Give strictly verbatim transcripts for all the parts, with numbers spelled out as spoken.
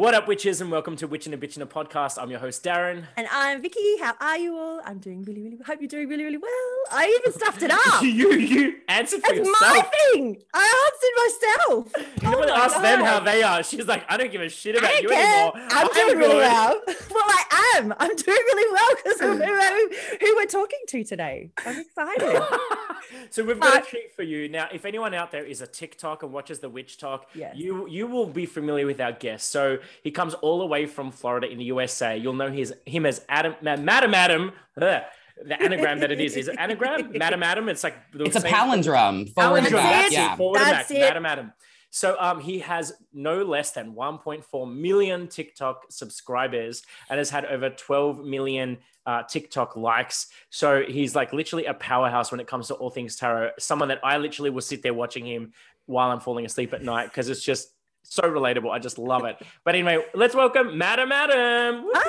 What up, witches, and welcome to Witch and a Bitch in a Podcast. I'm your host, Darren. And I'm Vicky. How are you all? I'm doing really, really well. Hope you're doing really, really well. I even stuffed it up. you you answered for It's yourself. my thing. I answered myself. You never Oh ask God. them how they are. She's like, I don't give a shit about I you don't care. anymore. I'm doing I'm really good. well. Well, I am. I'm doing really well because of who, who we're talking to today. I'm excited. So we've got But- a treat for you. Now, if anyone out there is a TikTok and watches the Witch Talk, Yes. you you will be familiar with our guest. So he comes all the way from Florida in the U S A. You'll know his him as Adam, Ma- Madam Adam. Ugh, the anagram that it is. Is it anagram? Madam Adam? It's like the It's a same- palindrome. Forward Palindrome, and back. that's Yeah. it. Forward That's and back. it. Madam Adam. So um, he has no less than one point four million TikTok subscribers and has had over twelve million uh, TikTok likes. So he's like literally a powerhouse when it comes to all things tarot. Someone that I literally will sit there watching him while I'm falling asleep at night because it's just so relatable. I just love it. But anyway, let's welcome Madam Adam. Hi,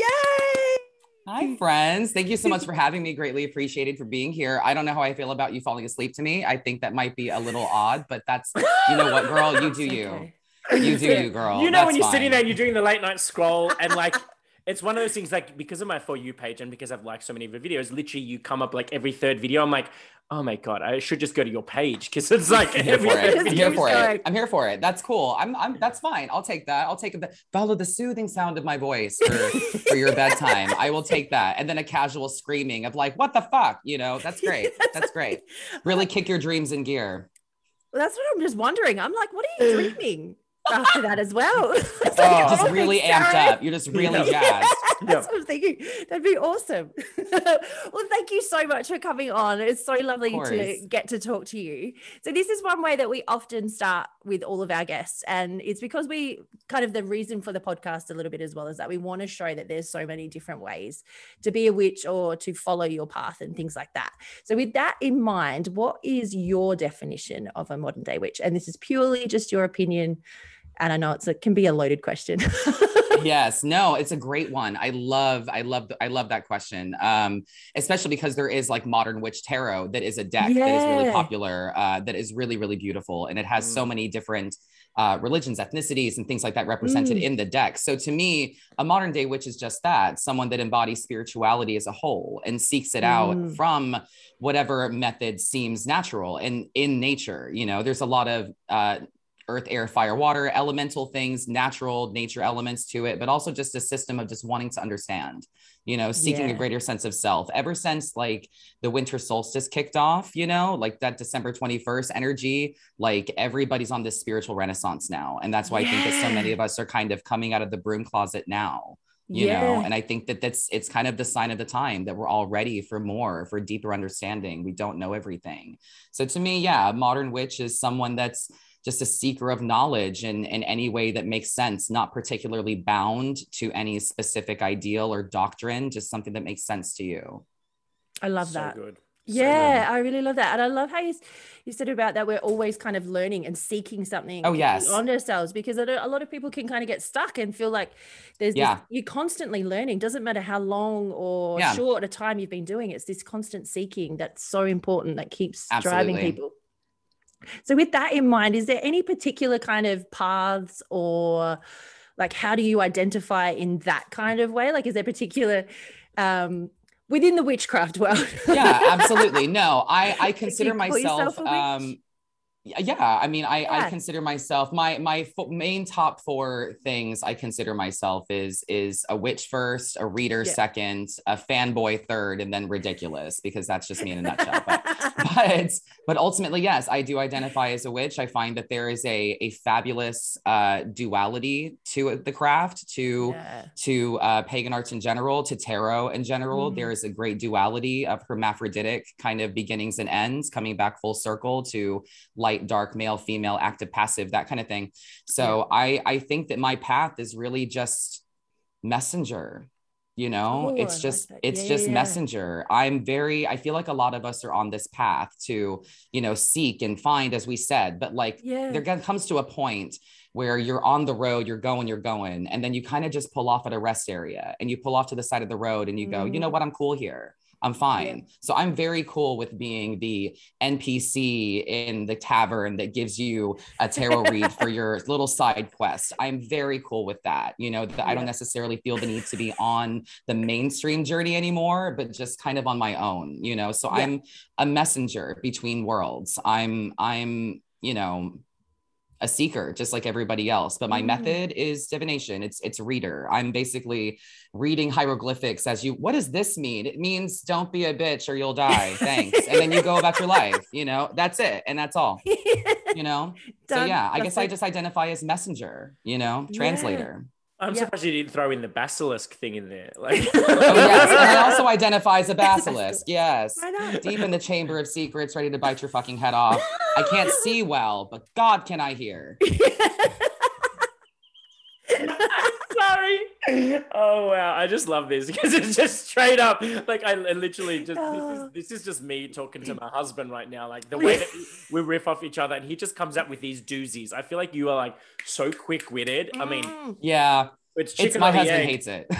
yay. Hi, friends. Thank you so much for having me. Greatly appreciated for being here. I don't know how I feel about you falling asleep to me. I think that might be a little odd, but that's, you know what, girl, you do It's you. okay. You do you, girl. You know That's when you're fine. sitting there and you're doing the late night scroll and like it's one of those things like because of my For You page and because I've liked so many of your videos, literally you come up like every third video. I'm like, oh my God, I should just go to your page because it's like I'm here every for it. third I'm video here is for going- it. I'm here for it. That's cool. I'm, I'm, that's fine. I'll take that. I'll take the, follow the soothing sound of my voice for, for your bedtime. I will take that. And then a casual screaming of like, what the fuck? You know, that's great. That's great. Really kick your dreams in gear. Well, that's what I'm just wondering. I'm like, what are you dreaming after that as well? It's like, Oh. Just all really things amped tarot. up. You're just really Yeah. jazzed. That's what I'm thinking. That'd be awesome. Well, thank you so much for coming on. It's so lovely course. to get to talk to you. So this is one way that we often start with all of our guests. And it's because we kind of the reason for the podcast a little bit as well is that we want to show that there's so many different ways to be a witch or to follow your path and things like that. So with that in mind, what is your definition of a modern day witch? And this is purely just your opinion. And I know it's a, can be a loaded question. Yes, no, it's a great one. I love, I love, I love that question. Um, especially because there is like Modern Witch Tarot that is a deck that is really Yeah. popular, uh, that is really, really beautiful. And it has so Mm. many different uh, religions, ethnicities, and things like that represented Mm. in the deck. So to me, a modern day witch is just that, someone that embodies spirituality as a whole and seeks it out Mm. from whatever method seems natural and in nature. You know, there's a lot of uh, earth, air, fire, water, elemental things, natural nature elements to it, but also just a system of just wanting to understand, you know, seeking Yeah. a greater sense of self. Ever since like the winter solstice kicked off, you know, like that December twenty-first energy, like everybody's on this spiritual renaissance now. And that's why I think that so many Yeah. of us are kind of coming out of the broom closet now. You know, and I think that that's, it's kind of the sign of the time that we're all ready for more, for deeper understanding. We don't know everything. So to me, yeah, a modern witch is someone that's just a seeker of knowledge in, in any way that makes sense, not particularly bound to any specific ideal or doctrine, just something that makes sense to you. I love So that. good. So Yeah, I really love that. And I love how you, s- you said about that we're always kind of learning and seeking something Oh, yes. on ourselves because I don't- a lot of people can kind of get stuck and feel like there's Yeah. this, you're constantly learning. Doesn't matter how long or Yeah. short a time you've been doing it. It's this constant seeking that's so important that keeps driving Absolutely. people. So with that in mind, is there any particular kind of paths or like how do you identify in that kind of way? Like is there particular um within the witchcraft world? Yeah, absolutely. No, I, I consider you call myself, yourself a witch? um, yeah, I mean, I, I Yeah. consider myself, my, my fo- main top four things I consider myself is, is a witch first, a reader Yeah. second, a fanboy third, and then ridiculous, because that's just me in a nutshell. But, but, but ultimately, yes, I do identify as a witch. I find that there is a, a fabulous uh, duality to the craft, to, Yeah. to uh, pagan arts in general, to tarot in general. Mm. There is a great duality of hermaphroditic kind of beginnings and ends, coming back full circle to light, dark, male, female, active, passive, that kind of thing. So I, I think that my path is really just messenger. You know, Oh, I it's like just, that. it's Yeah, just yeah, yeah. messenger. I'm very, I feel like a lot of us are on this path to, you know, seek and find, as we said, but like Yeah. there gonna- comes to a point where you're on the road, you're going, you're going, and then you kind of just pull off at a rest area and you pull off to the side of the road and you go, you know Mm. what, I'm cool here. I'm fine. Yeah. So I'm very cool with being the N P C in the tavern that gives you a tarot read for your little side quest. I'm very cool with that. You know, that yeah. I don't necessarily feel the need to be on the mainstream journey anymore, but just kind of on my own, you know. So yeah. I'm a messenger between worlds. I'm, I'm, you know, a seeker just like everybody else, but my mm. method is divination. It's it's reader. I'm basically reading hieroglyphics as you, what does this mean? It means don't be a bitch or you'll die. Thanks. And then you go about your life, you know, that's it. And that's all, you know? So yeah, I guess like... I just identify as messenger, you know, translator. Yeah. I'm yep. surprised you didn't throw in the basilisk thing in there. Like, oh yes, and I also identify as a basilisk. Yes, deep in the chamber of secrets, ready to bite your fucking head off. I can't see well, but God, can I hear? Sorry. Oh wow, I just love this because it's just straight up. Like I literally just this is, this is just me talking to my husband right now. Like the way that we riff off each other, and he just comes up with these doozies. I feel like you are like so quick witted. I mean, yeah, it's, it's my husband egg. hates it.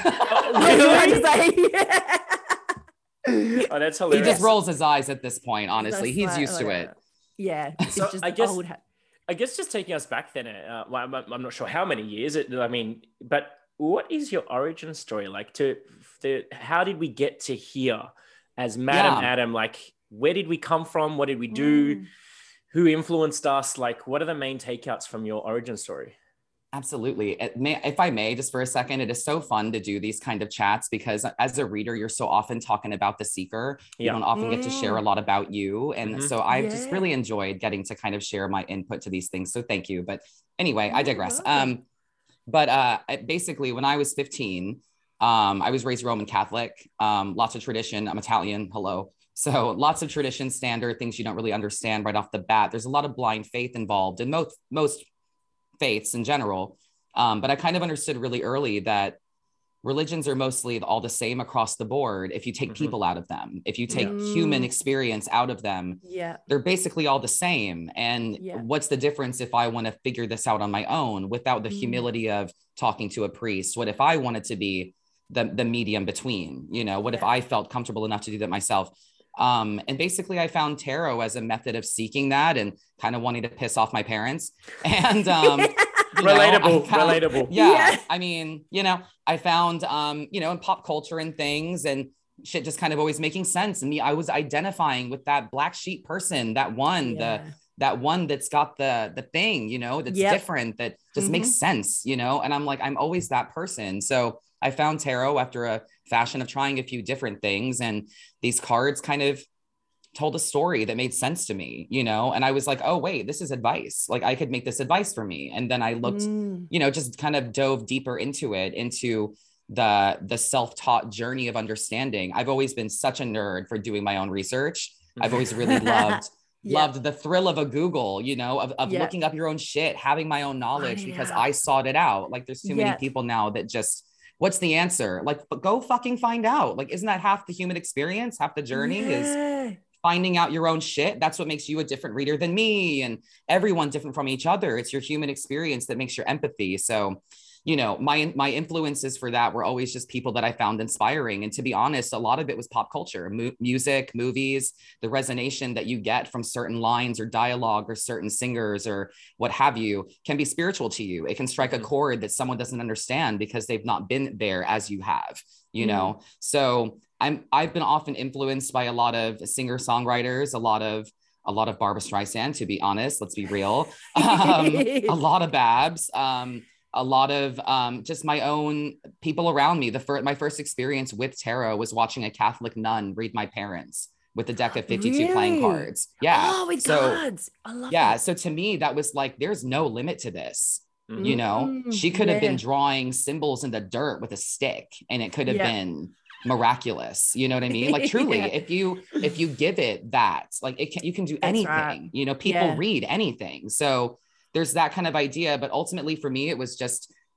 Oh, really? Oh, that's hilarious. He just rolls his eyes at this point. Honestly, he's like, used oh, to yeah. it. Yeah, so I guess. Old ha- I guess just taking us back then, uh, well, I'm, I'm not sure how many years it, I mean, but what is your origin story? Like to, the, how did we get to here as Madam Yeah. Adam? Like, where did we come from? What did we do? Mm. Who influenced us? Like, what are the main takeouts from your origin story? Absolutely. It may, if I may, just for a second, it is so fun to do these kind of chats because as a reader, you're so often talking about the seeker. You yeah. don't often mm. get to share a lot about you. And mm-hmm. so I've yeah. just really enjoyed getting to kind of share my input to these things. So thank you. But anyway, I digress. Um, but uh, basically, when I was fifteen, um, I was raised Roman Catholic, um, lots of tradition. I'm Italian. Hello. So lots of tradition, standard things you don't really understand right off the bat. There's a lot of blind faith involved in most, most faiths in general. Um, but I kind of understood really early that religions are mostly all the same across the board. If you take mm-hmm. people out of them, if you take yeah. human experience out of them, yeah. they're basically all the same. And yeah. what's the difference if I want to figure this out on my own without the mm. humility of talking to a priest? What if I wanted to be the, the medium between, you know, what yeah. if I felt comfortable enough to do that myself? Um, and basically I found tarot as a method of seeking that and kind of wanting to piss off my parents. And, um, you know, relatable, found, relatable. Yeah, yeah. I mean, you know, I found, um, you know, in pop culture and things and shit just kind of always making sense. And me, I was identifying with that black sheep person, that one, yeah. the, that one that's got the, the thing, you know, that's yep. different, that just mm-hmm. makes sense, you know? And I'm like, I'm always that person. So I found tarot after a fashion of trying a few different things. And these cards kind of told a story that made sense to me, you know? And I was like, oh, wait, this is advice. Like I could make this advice for me. And then I looked, mm. you know, just kind of dove deeper into it, into the, the self-taught journey of understanding. I've always been such a nerd for doing my own research. I've always really loved, yeah. loved the thrill of a Google, you know, of, of yeah. looking up your own shit, having my own knowledge oh, because yeah. I sought it out. Like there's too yeah. many people now that just, what's the answer? Like, but go fucking find out. Like, isn't that half the human experience? Half the journey yeah. is finding out your own shit. That's what makes you a different reader than me and everyone different from each other. It's your human experience that makes your empathy. So, you know, my, my influences for that were always just people that I found inspiring. And to be honest, a lot of it was pop culture, mu- music, movies, the resonation that you get from certain lines or dialogue or certain singers or what have you can be spiritual to you. It can strike a chord that someone doesn't understand because they've not been there as you have, you mm. know? So I'm, I've been often influenced by a lot of singer songwriters, a lot of a lot of Barbra Streisand, to be honest, let's be real. Um, a lot of Babs, um, a lot of um, just my own people around me. The first, my first experience with tarot was watching a Catholic nun read my parents with a deck of fifty-two really? Playing cards. Yeah. Oh my so, God. I love yeah. it. So to me, that was like, there's no limit to this. Mm-hmm. You know, she could have yeah. been drawing symbols in the dirt with a stick and it could have yeah. been miraculous. You know what I mean? Like truly, yeah. if you, if you give it that, like it can, you can do That's anything, right. you know, people yeah. read anything. So there's that kind of idea, but ultimately for me, it was just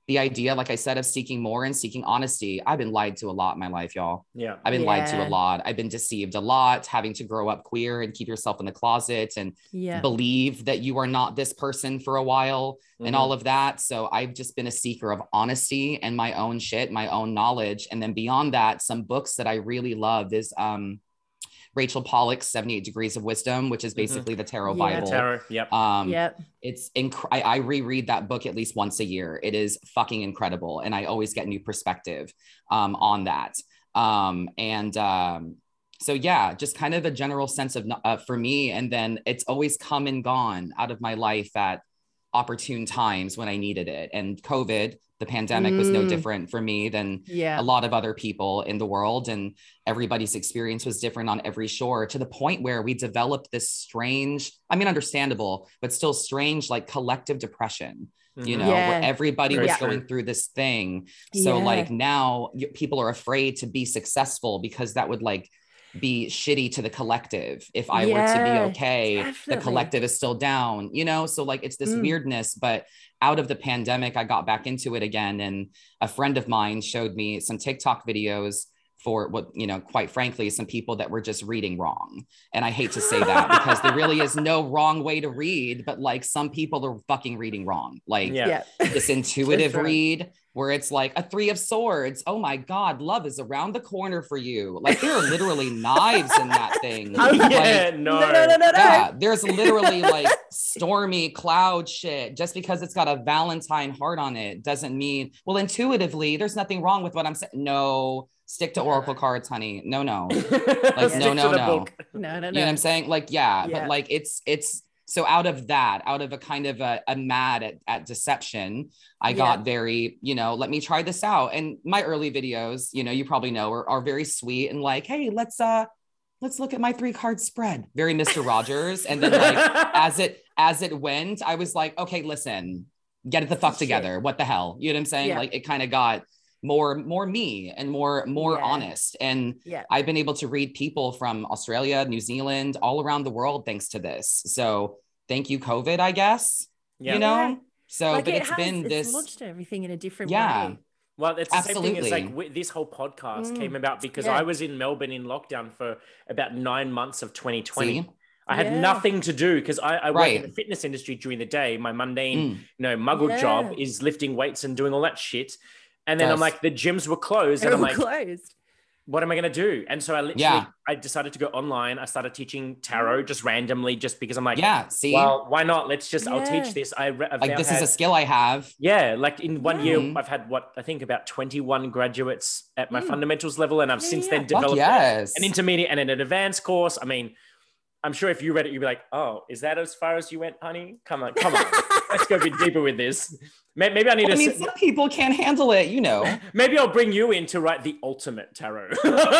the idea, like I said, of seeking more and seeking honesty. I've been lied to a lot in my life, y'all. Yeah. I've been Yeah. lied to a lot. I've been deceived a lot, having to grow up queer and keep yourself in the closet and Yeah. believe that you are not this person for a while Mhm. and all of that. So I've just been a seeker of honesty and my own shit, my own knowledge. And then beyond that, some books that I really loved is um, Rachel Pollack's seventy-eight Degrees of Wisdom, which is basically the Tarot Yeah. Bible. Tarot. Yep. Um, Yep. It's inc- I, I reread that book at least once a year. It is fucking incredible. And I always get new perspective um, on that. Um, and um, so, yeah, just kind of a general sense of uh, for me. And then it's always come and gone out of my life at opportune times when I needed it. And COVID, the pandemic was no Mm. different for me than Yeah. a lot of other people in the world. And everybody's experience was different on every shore, to the point where we developed this strange, I mean, understandable, but still strange, like collective depression, you Mhm. know, Yeah. where everybody Very was true. going through this thing. So Yeah. like now y- people are afraid to be successful because that would like be shitty to the collective. If I were to be Yeah, okay, definitely. the collective is still down, you know? So like, it's this Mm. weirdness, but out of the pandemic, I got back into it again. And a friend of mine showed me some TikTok videos for what, you know, quite frankly, some people that were just reading wrong. And I hate to say that because there really is no wrong way to read, but like some people are fucking reading wrong. Like Yeah. Yeah. this intuitive That's right. read where it's like a three of swords. Oh my God, love is around the corner for you. Like there are literally knives in that thing. Oh, Like, yeah. No. No, no, no, no, no. yeah, there's literally like stormy cloud shit. Just because it's got a Valentine heart on it doesn't mean, well, intuitively, there's nothing wrong with what I'm saying. No, stick to Oracle cards, honey. No, no. Like, no, no, no. No, no, no. You know what I'm saying? Like, yeah, Yeah. but like it's it's so out of that, out of a kind of a, a mad at, at deception, I Yeah. got very, you know, let me try this out. And my early videos, you know, you probably know are, are very sweet and like, hey, let's uh let's look at my three card spread. Very Mister Rogers. And then like as it as it went, I was like, okay, listen, get it the fuck Shit. together. What the hell? You know what I'm saying? Yeah. Like it kind of got more more me and more more Yeah. honest. And Yeah. I've been able to read people from Australia, New Zealand, all around the world thanks to this. So thank you, COVID, I guess. Yeah. You know? Yeah. So Like but it it's has, been it's this launched everything in a different Yeah. way. Well, it's the same thing as like Absolutely. wi- this whole podcast Mm, came about because yeah. I was in Melbourne in lockdown for about nine months of twenty twenty. See? I had Yeah. nothing to do because I, I work in Right. the fitness industry during the day. My mundane, Mm. you know, muggle Yeah. job is lifting weights and doing all that shit. And then I'm Yes. like, the gyms were closed, They're and I'm all like, closed. what am I going to do? And so I literally, Yeah. I decided to go online. I started teaching tarot just randomly, just because I'm like, Yeah. See? well, why not? Let's just, I'll Yeah. teach this. I, re- I've like now this had, is a skill I have. yeah, like in one Yeah. year, Mhm. I've had what I think about twenty-one graduates at my Mm. fundamentals level, and I've Yeah, since yeah. then Fuck developed yes. an intermediate and an advanced course. I mean, I'm sure if you read it, you'd be like, "Oh, is that as far as you went, honey? Come on, come on, let's go a bit deeper with this." May- Maybe I need Well, I to. mean, s- some people can't handle it, you know. Maybe I'll bring you in to write the ultimate tarot.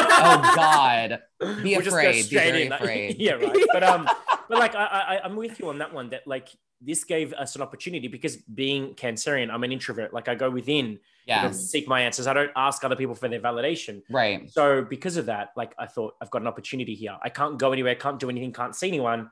Oh God. Be We'll just go afraid. Be straight very in. afraid. Yeah, right. But um, but like I, I, I'm with you on that one. That like this gave us an opportunity because being Cancerian, I'm an introvert. Like I go within. Yeah. To seek my answers. I don't ask other people for their validation. Right. So because of that, like I thought I've got an opportunity here. I can't go anywhere, can't do anything, can't see anyone.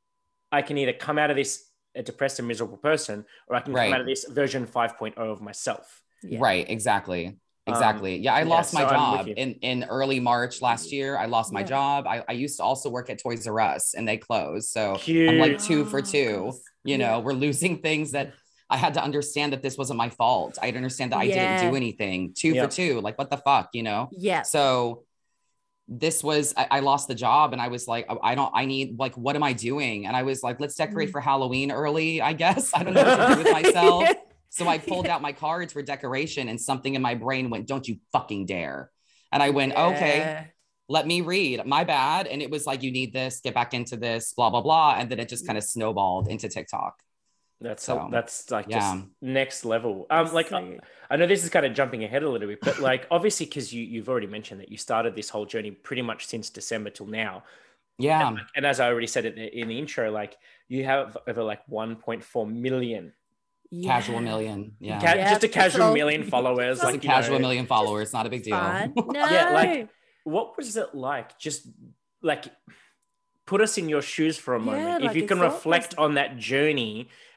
I can either come out of this a depressed and miserable person, or I can Right. come out of this version five point oh of myself. Yeah. Right. Exactly. Um, Exactly. yeah, I yeah, lost my so I'm with job you. in, in early March last year. I lost my Yeah. job. I, I used to also work at Toys R Us and they closed. So Cute. I'm like two for Oh, two. gosh. You Yeah. know, we're losing things that I had to understand that this wasn't my fault. I had to understand that I didn't Yeah. do anything. Two Yeah. for two. Like, what the fuck, you know? Yeah. So this was, I, I lost the job and I was like, I don't, I need, like, what am I doing? And I was like, let's decorate Mm. for Halloween early, I guess. I don't know what to do with myself. Yeah. So I pulled out my cards for decoration and something in my brain went, don't you fucking dare. And I went, okay, Yeah. let me read. My bad. And it was like, you need this, get back into this, blah, blah, blah. And then it just kind of snowballed into TikTok. That's So, that's like yeah. just next level. Um, like So I, good. I know this is kind of jumping ahead a little bit, but like obviously because you you've already mentioned that you started this whole journey pretty much since December till now. Yeah. And, and as I already said in the, in the intro, like you have over like one point four million, Yeah. Casual million. Yeah. ca- Yeah, just a that's casual all- million followers. Just like a you know. casual million followers, not a big deal. Fun. No. Yeah, like what was it like? Just like put us in your shoes for a Yeah, moment. If like you a can thought reflect process. on that journey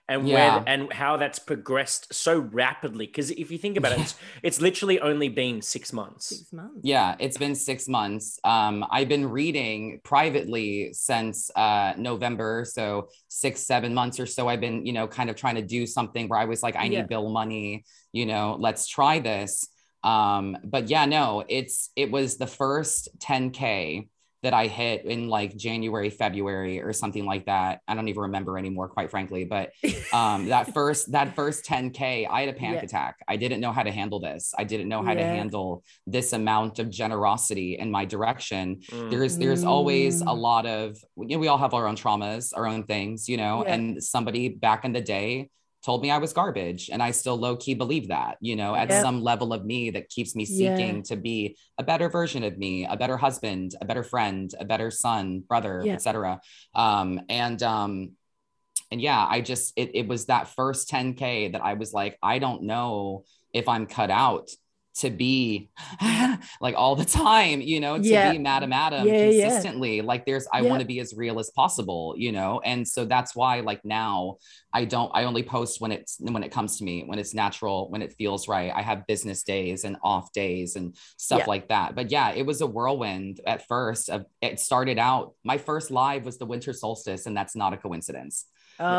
and Yeah. where and how that's progressed so rapidly. Because if you think about it, it's, it's literally only been six months. Six months. Yeah, it's been six months. Um, I've been reading privately since uh, November, so six, seven months or so. I've been, you know, kind of trying to do something where I was like, I need Yeah. bill money, you know, let's try this. Um, but yeah, no, it's it was the first ten K that I hit in like January, February or something like that. I don't even remember anymore, quite frankly. But um, that first that first ten K, I had a panic Yeah. attack. I didn't know how to handle this. I didn't know how to Yeah. handle this amount of generosity in my direction. Mm. There's there's always a Mm. lot of, you know, we all have our own traumas, our own things, you know, Yeah. and somebody back in the day told me I was garbage. And I still low key believe that, you know, at Yep. some level of me that keeps me Yeah. seeking to be a better version of me, a better husband, a better friend, a better son, brother, Yeah. et cetera. Um, and, um, and yeah, I just, it, it was that first ten K that I was like, I don't know if I'm cut out to be like all the time, you know, to Yeah. be Madam Adam Yeah, yeah. consistently. Like there's, I Yeah. want to be as real as possible, you know? And so that's why like now I don't, I only post when it's, when it comes to me, when it's natural, when it feels right. I have business days and off days and stuff Yeah. like that. But yeah, it was a whirlwind at first. Of, it started out, my first live was the winter solstice, and that's not a coincidence.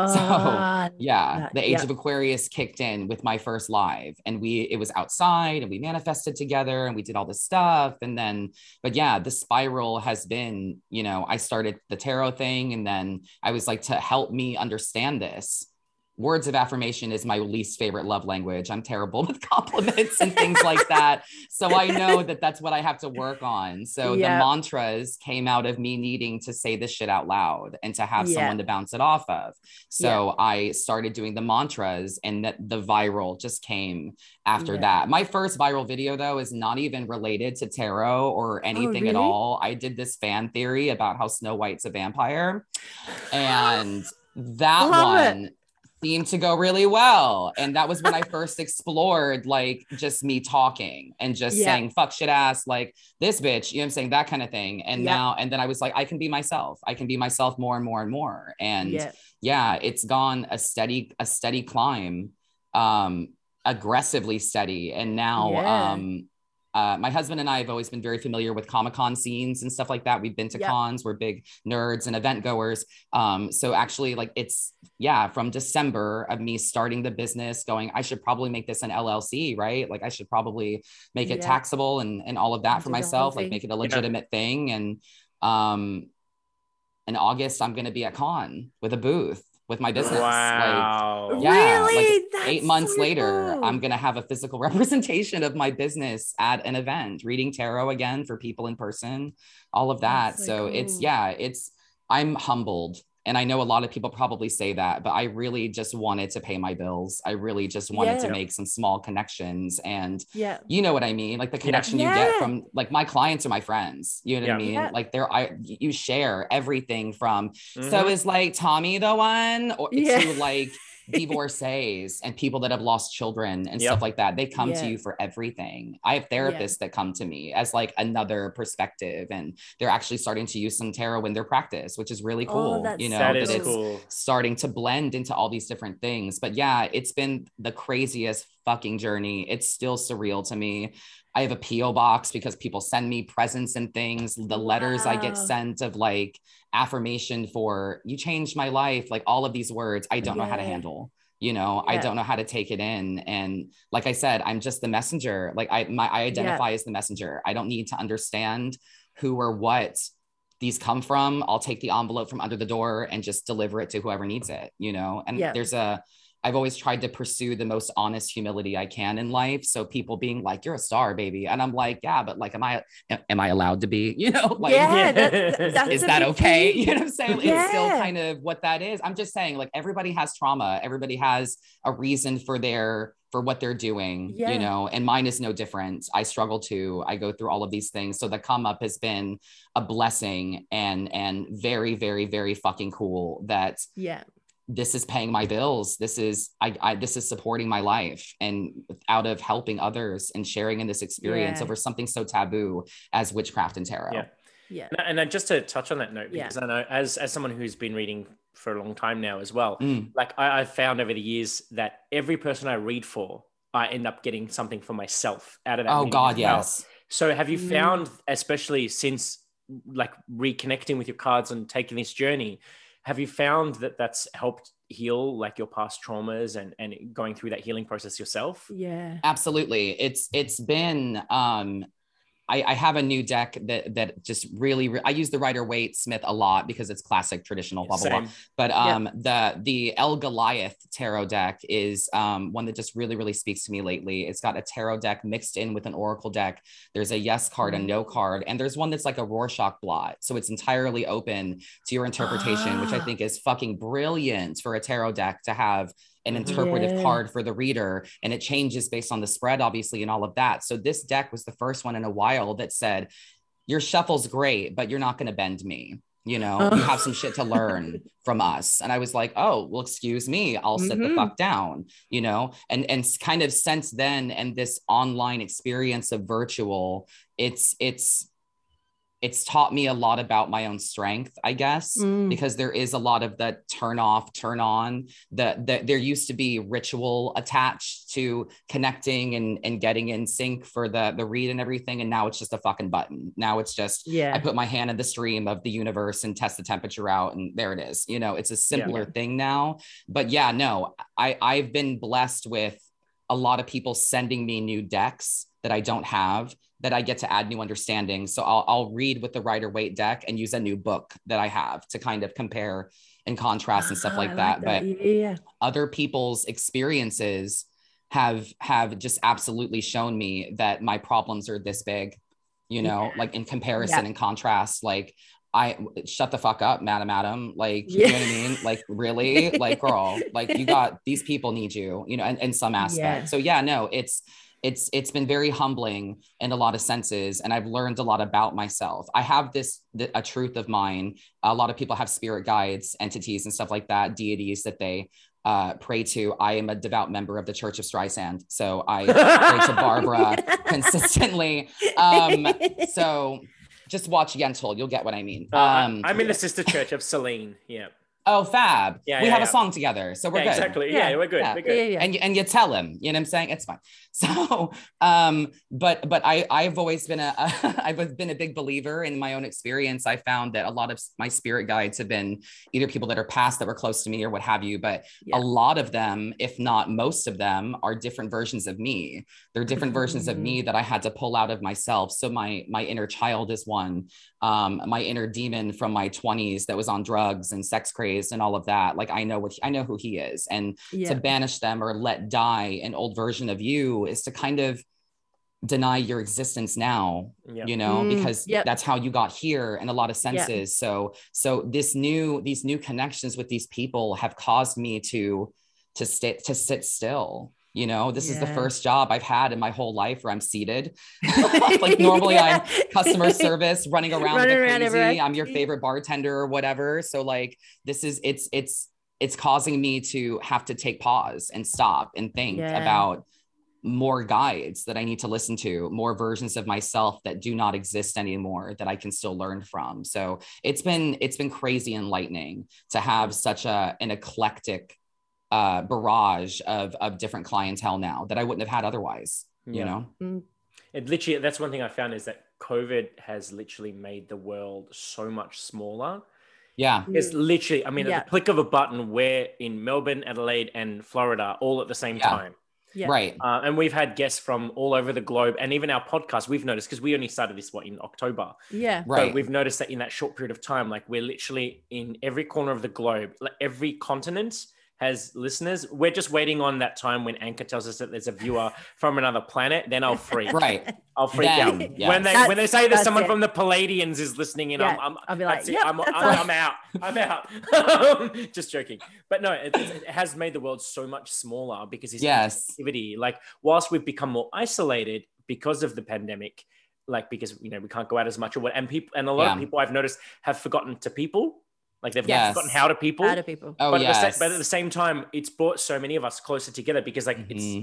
Ah, So yeah, that- the age yeah. of Aquarius kicked in with my first live, and we, it was outside and we manifested together and we did all this stuff. And then, but yeah, the spiral has been, you know, I started the tarot thing, and then I was like, to help me understand this, words of affirmation is my least favorite love language. I'm terrible with compliments and things like that. So I know that that's what I have to work on. So Yeah. the mantras came out of me needing to say this shit out loud and to have Yeah. someone to bounce it off of. So I started doing the mantras, and that the viral just came after Yeah. that. My first viral video though is not even related to tarot or anything really? at all. I did this fan theory about how Snow White's a vampire, and that Love it. one seemed to go really well. And that was when I first explored like just me talking and just Yeah. saying fuck shit ass, like this bitch, you know what I'm saying? That kind of thing. And Yeah. now, and then I was like, I can be myself. I can be myself more and more and more. And Yeah. yeah, it's gone a steady, a steady climb, um, aggressively steady. And now, Yeah. um, Uh, my husband and I have always been very familiar with Comic-Con scenes and stuff like that. We've been to Yep. cons, we're big nerds and event goers. Um, so actually like it's, yeah, from December of me starting the business going, I should probably make this an L L C, right? Like I should probably make it Yeah. taxable and, and all of that for Do the whole myself, like thing. make it a legitimate thing. And um, in August, I'm going to be at con with a booth with my business. Wow. Like, yeah, Really? like That's eight months so later, cool. I'm going to have a physical representation of my business at an event, reading tarot again for people in person, all of that. That's so So it's, cool. yeah, it's, I'm humbled. And I know a lot of people probably say that, but I really just wanted to pay my bills. I really just wanted to Yeah. make some small connections. And Yeah. you know what I mean? Like the connection you get Yeah. from like my clients are my friends. You know what I Yeah. mean? Yeah. Like they're, I, you share everything from, so Mhm. is like Tommy the one, or Yeah. to like divorcees and people that have lost children and Yep. stuff like that. They come Yeah. to you for everything. I have therapists that come to me as like another perspective, and they're actually starting to use some tarot in their practice, which is really Oh, cool. that's You know, That so is that it's cool. starting to blend into all these different things. But yeah, it's been the craziest fucking journey. It's still surreal to me. I have a P O box because people send me presents and things. The letters I get Wow. sent of like affirmation for you changed my life, like all of these words, I don't know how to Yeah. handle. You know, I Yeah. don't know how to take it in. And like I said, I'm just the messenger. Like I my I identify as the messenger. I don't need to understand who or what these come from. I'll take the envelope from under the door and just deliver it to whoever needs it, you know? And Yeah. there's a, I've always tried to pursue the most honest humility I can in life. So people being like, you're a star, baby. And I'm like, yeah, but like, am I, am I allowed to be, you know, like, Yeah, that's, that's is a that big okay? thing. You know what I'm saying? It's still Yeah. kind of what that is. I'm just saying, like, everybody has trauma. Everybody has a reason for their, for what they're doing, Yeah. you know, and mine is no different. I struggle too. I go through all of these things. So the come up has been a blessing and, and very, very, very fucking cool that Yeah. this is paying my bills. This is, I, I, this is supporting my life, and out of helping others and sharing in this experience Yeah. over something so taboo as witchcraft and tarot. Yeah. Yeah. And, and just to touch on that note, Yeah. because I know as as someone who's been reading for a long time now as well. Mm. Like I, I've found over the years that every person I read for, I end up getting something for myself out of that. Oh God, as well. yes. So have you Mm. found, especially since like reconnecting with your cards and taking this journey, have you found that that's helped heal like your past traumas and, and going through that healing process yourself? Yeah. Absolutely. It's, it's been, um, I, I have a new deck that that just really, re- I use the Rider-Waite Smith a lot because it's classic, traditional, blah, blah, Same. blah. But um, the the El Goliath tarot deck is um, one that just really, really speaks to me lately. It's got a tarot deck mixed in with an oracle deck. There's a yes card, a no card, and there's one that's like a Rorschach blot. So it's entirely open to your interpretation, which I Ah. think is fucking brilliant for a tarot deck to have an Mhm. interpretive Yeah. card for the reader, and it changes based on the spread, obviously, and all of that. So this deck was the first one in a while that said, your shuffle's great, but you're not going to bend me. You know, you have some shit to learn from us. And I was like, oh, well, excuse me, I'll sit the Mhm. fuck down, you know, and, and kind of since then, and this online experience of virtual, it's, it's, it's taught me a lot about my own strength, I guess, Mm. because there is a lot of the turn off, turn on. The, the there used to be ritual attached to connecting and, and getting in sync for the, the read and everything. And now it's just a fucking button. Now it's just, Yeah. I put my hand in the stream of the universe and test the temperature out, and there it is. You know, it's a simpler Yeah. thing now. But yeah, no, I, I've been blessed with a lot of people sending me new decks that I don't have, that I get to add new understanding. So I'll, I'll read with the Rider-Waite deck and use a new book that I have to kind of compare and contrast and stuff Ah, like I that. But yeah. other people's experiences have, have just absolutely shown me that my problems are this big, you know, Yeah. like in comparison Yeah. and contrast, like I shut the fuck up, Madam Adam. Like, Yeah. you know what I mean? Like, really? Like, girl, like you got, these people need you, you know, in, in some aspect. Yeah. So yeah, no, it's, it's, it's been very humbling in a lot of senses. And I've learned a lot about myself. I have this, th- a truth of mine. A lot of people have spirit guides, entities and stuff like that, deities that they uh, pray to. I am a devout member of the Church of Streisand. So I pray to Barbara consistently. Um, so just watch Yentl. You'll get what I mean. Uh, Um, I'm in the sister church of Celine. Yeah. oh, fab. Yeah, we yeah, have yeah. a song together. So we're Yeah, good. exactly. Yeah. Yeah, we're good. Yeah. We're good. Yeah, yeah. And you, and you tell him, you know what I'm saying? It's fine. So, um, but, but I, I've always been a, a I've been a big believer in my own experience. I found that a lot of my spirit guides have been either people that are past that were close to me or what have you, but Yeah. a lot of them, if not most of them, are different versions of me. They're different versions of me that I had to pull out of myself. So my, my inner child is one, um, my inner demon from my twenties that was on drugs and sex crazed and all of that. Like, I know what, I know who he is. And Yeah. to banish them or let die an old version of you is to kind of deny your existence now, Yeah. you know, Mm, because yep. that's how you got here in a lot of senses. So, so this new, these new connections with these people have caused me to, to stay, to sit still. You know, this is the Yeah. first job I've had in my whole life where I'm seated. Like normally Yeah. I'm customer service, running around Running like a around crazy. everywhere. I'm your favorite bartender or whatever. So like, this is, it's, it's, it's causing me to have to take pause and stop and think Yeah. about more guides that I need to listen to, more versions of myself that do not exist anymore that I can still learn from. So it's been, it's been crazy enlightening to have such a, an eclectic uh, barrage of, of different clientele now that I wouldn't have had otherwise, you Yeah. know? Mm. It literally, that's one thing I found is that COVID has literally made the world so much smaller. Yeah. It's literally, I mean, Yeah. at the click of a button, we're in Melbourne, Adelaide, and Florida all at the same Yeah. time. Yeah. Right. Uh, and we've had guests from all over the globe, and even our podcast, we've noticed, because we only started this, what, in October. Yeah. Right. So we've noticed that in that short period of time, like we're literally in every corner of the globe, like every continent has listeners. We're just waiting on that time when Anchor tells us that there's a viewer from another planet. Then I'll freak. Right. I'll freak Then, out yes. when they That's- when they say that that's someone it. from the Palladians is listening in. Yeah, I'm, I'm I'll be like, that's it. "Yep, I'm, that's I'm, us." I'm out. I'm out. Just joking. But no, it, it has made the world so much smaller because it's Yes. activity. Like whilst we've become more isolated because of the pandemic, like because you know we can't go out as much or what, and people and a lot Yeah. of people I've noticed have forgotten to people. Like they've Yes. forgotten how to people. How do people? Oh, but, at the yes. sa- but at the same time, it's brought so many of us closer together because like it's Mhm.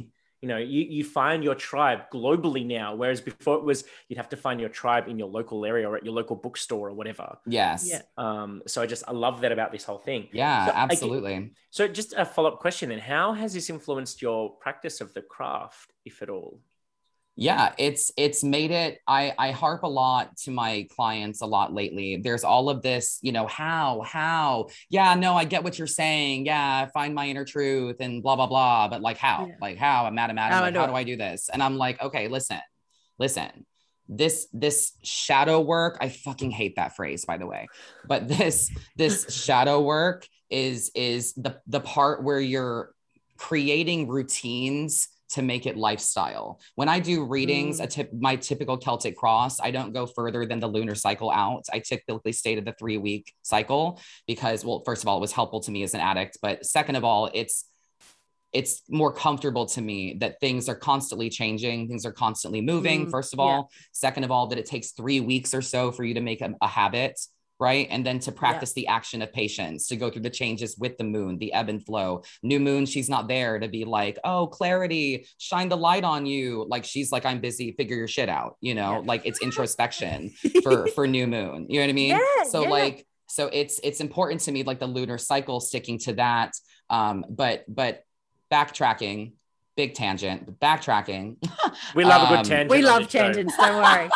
You know, you, you find your tribe globally now, whereas before it was you'd have to find your tribe in your local area or at your local bookstore or whatever. Yes. Yeah. Um, so I just, I love that about this whole thing. Yeah, so absolutely. I, so just a follow-up question then, how has this influenced your practice of the craft, if at all? Yeah, it's it's made it. I I harp a lot to my clients a lot lately. There's all of this, you know, how how yeah, no, I get what you're saying. Yeah, find my inner truth and blah blah blah. But like how, yeah. like how, I'm Madam Adam. Like, how do I do this? And I'm like, okay, listen, listen. This this shadow work. I fucking hate that phrase, by the way. But this this shadow work is is the the part where you're creating routines to make it lifestyle. When I do readings, mm. a tip, my typical Celtic cross, I don't go further than the lunar cycle out. I typically stay to the three week cycle because, well, first of all, it was helpful to me as an addict, but second of all, it's it's more comfortable to me that things are constantly changing. Things are constantly moving. Mm. First of all, yeah. Second of all, that it takes three weeks or so for you to make a, a habit. Right. And then to practice yeah. the action of patience, to go through the changes with the moon, the ebb and flow. New moon, she's not there to be like, oh, clarity, shine the light on you. Like, she's like, I'm busy, figure your shit out. You know, yeah. like it's introspection for, for new moon. You know what I mean? Yeah, so yeah. like, so it's, it's important to me, like the lunar cycle, sticking to that. Um, but, but backtracking, big tangent, but backtracking. We love a good um, tangent. We love tangents, don't worry.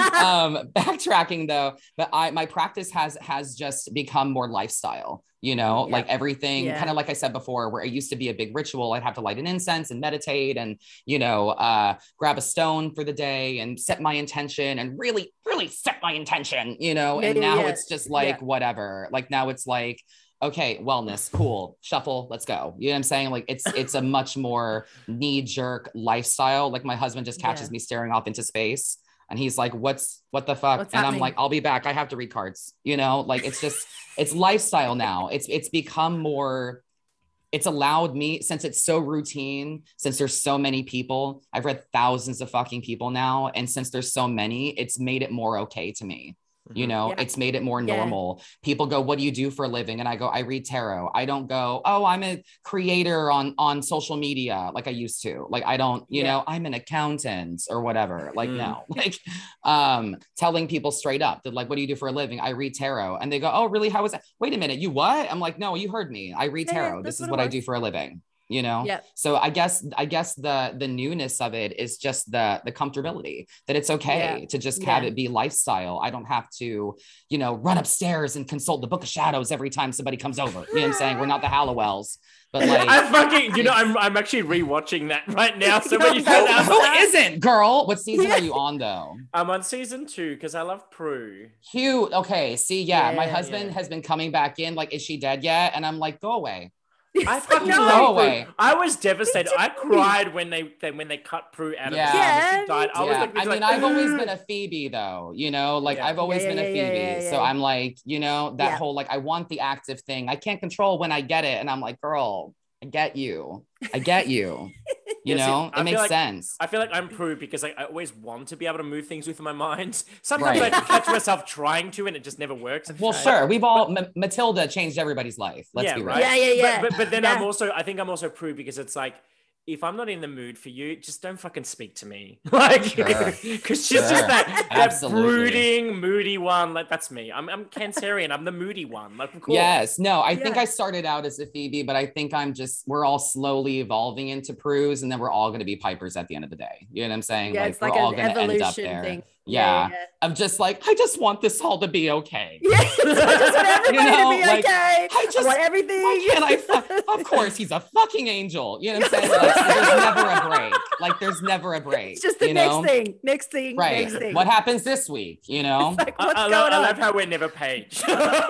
um, backtracking though, but I, my practice has, has just become more lifestyle, you know, yeah. like everything yeah. kind of like I said before, where it used to be a big ritual. I'd have to light an incense and meditate and, you know, uh, grab a stone for the day and set my intention and really, really set my intention, you know, and yeah, now yeah. it's just like, yeah. whatever, like now it's like, okay, wellness, cool, shuffle, let's go. You know what I'm saying? Like it's it's a much more knee-jerk lifestyle. Like my husband just catches yeah. me staring off into space and he's like, what's, what the fuck? What's and happening? I'm like, I'll be back. I have to read cards, you know, like it's just, it's lifestyle now. It's, it's become more, it's allowed me, since it's so routine, since there's so many people, I've read thousands of fucking people now. And since there's so many, it's made it more okay to me. You know, yeah. it's made it more normal. Yeah. People go, what do you do for a living? And I go, I read tarot. I don't go, oh, I'm a creator on, on social media like I used to. Like, I don't, you yeah. know, I'm an accountant or whatever. Like, mm. no, like um, telling people straight up that like, what do you do for a living? I read tarot. And they go, oh, really? How is that? Wait a minute. You what? I'm like, no, you heard me. I read tarot. Yeah, this is what, what I do for a living. You know, yep. so I guess, I guess the, the newness of it is just the, the comfortability that it's okay yeah. to just yeah. have it be lifestyle. I don't have to, you know, run upstairs and consult the Book of Shadows every time somebody comes over. You know what I'm saying? We're not the Hallowells, but like, I fucking, you know, I'm, I'm actually rewatching that right now. So when you said that, who isn't, girl? What season are you on though? I'm on season two because I love Prue. Hugh. Okay. See, yeah, yeah my husband yeah. has been coming back in. Like, is she dead yet? And I'm like, go away. I fucking no. love Prue. I was devastated. I cried when they, they when they cut Prue out of yeah. the yeah. she died. I yeah. was like, I mean, like, I've always been a Phoebe though, you know, like yeah. I've always yeah, yeah, been a Phoebe. Yeah, yeah, yeah, so yeah. I'm like, you know, that yeah. whole, like, I want the active thing. I can't control when I get it. And I'm like, girl, I get you. I get you. You yeah, know, see, it makes like, sense. I feel like I'm Prue because like, I always want to be able to move things with my mind. Sometimes right. I catch myself trying to, and it just never works. Well, I, sure. We've all, M- Matilda changed everybody's life. Let's yeah, be right. real. Yeah, yeah, yeah. But, but, but then yeah. I'm also, I think I'm also Prue because it's like, if I'm not in the mood for you, just don't fucking speak to me. Like, because sure. she's sure. just that, that brooding, moody one. Like, that's me. I'm, I'm Cancerian. I'm the moody one. Like, cool. Yes. No, I yeah. think I started out as a Phoebe, but I think I'm just, we're all slowly evolving into Prues, and then we're all going to be Pipers at the end of the day. You know what I'm saying? Yeah, like, it's we're like all an going to end up evolution there. thing. Yeah. Yeah, yeah. I'm just like, I just want this all to be okay. Yeah, I just want everybody you know, to be like, okay. I just I want everything. Why can't I? Fu- of course, he's a fucking angel. You know what I'm saying? Like, there's never a break. Like, there's never a break. It's just the you next know? thing, next thing, right? next thing. What happens this week? You know? Like, what's I, I, going love, on? I love how we're never Paige.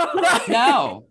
No.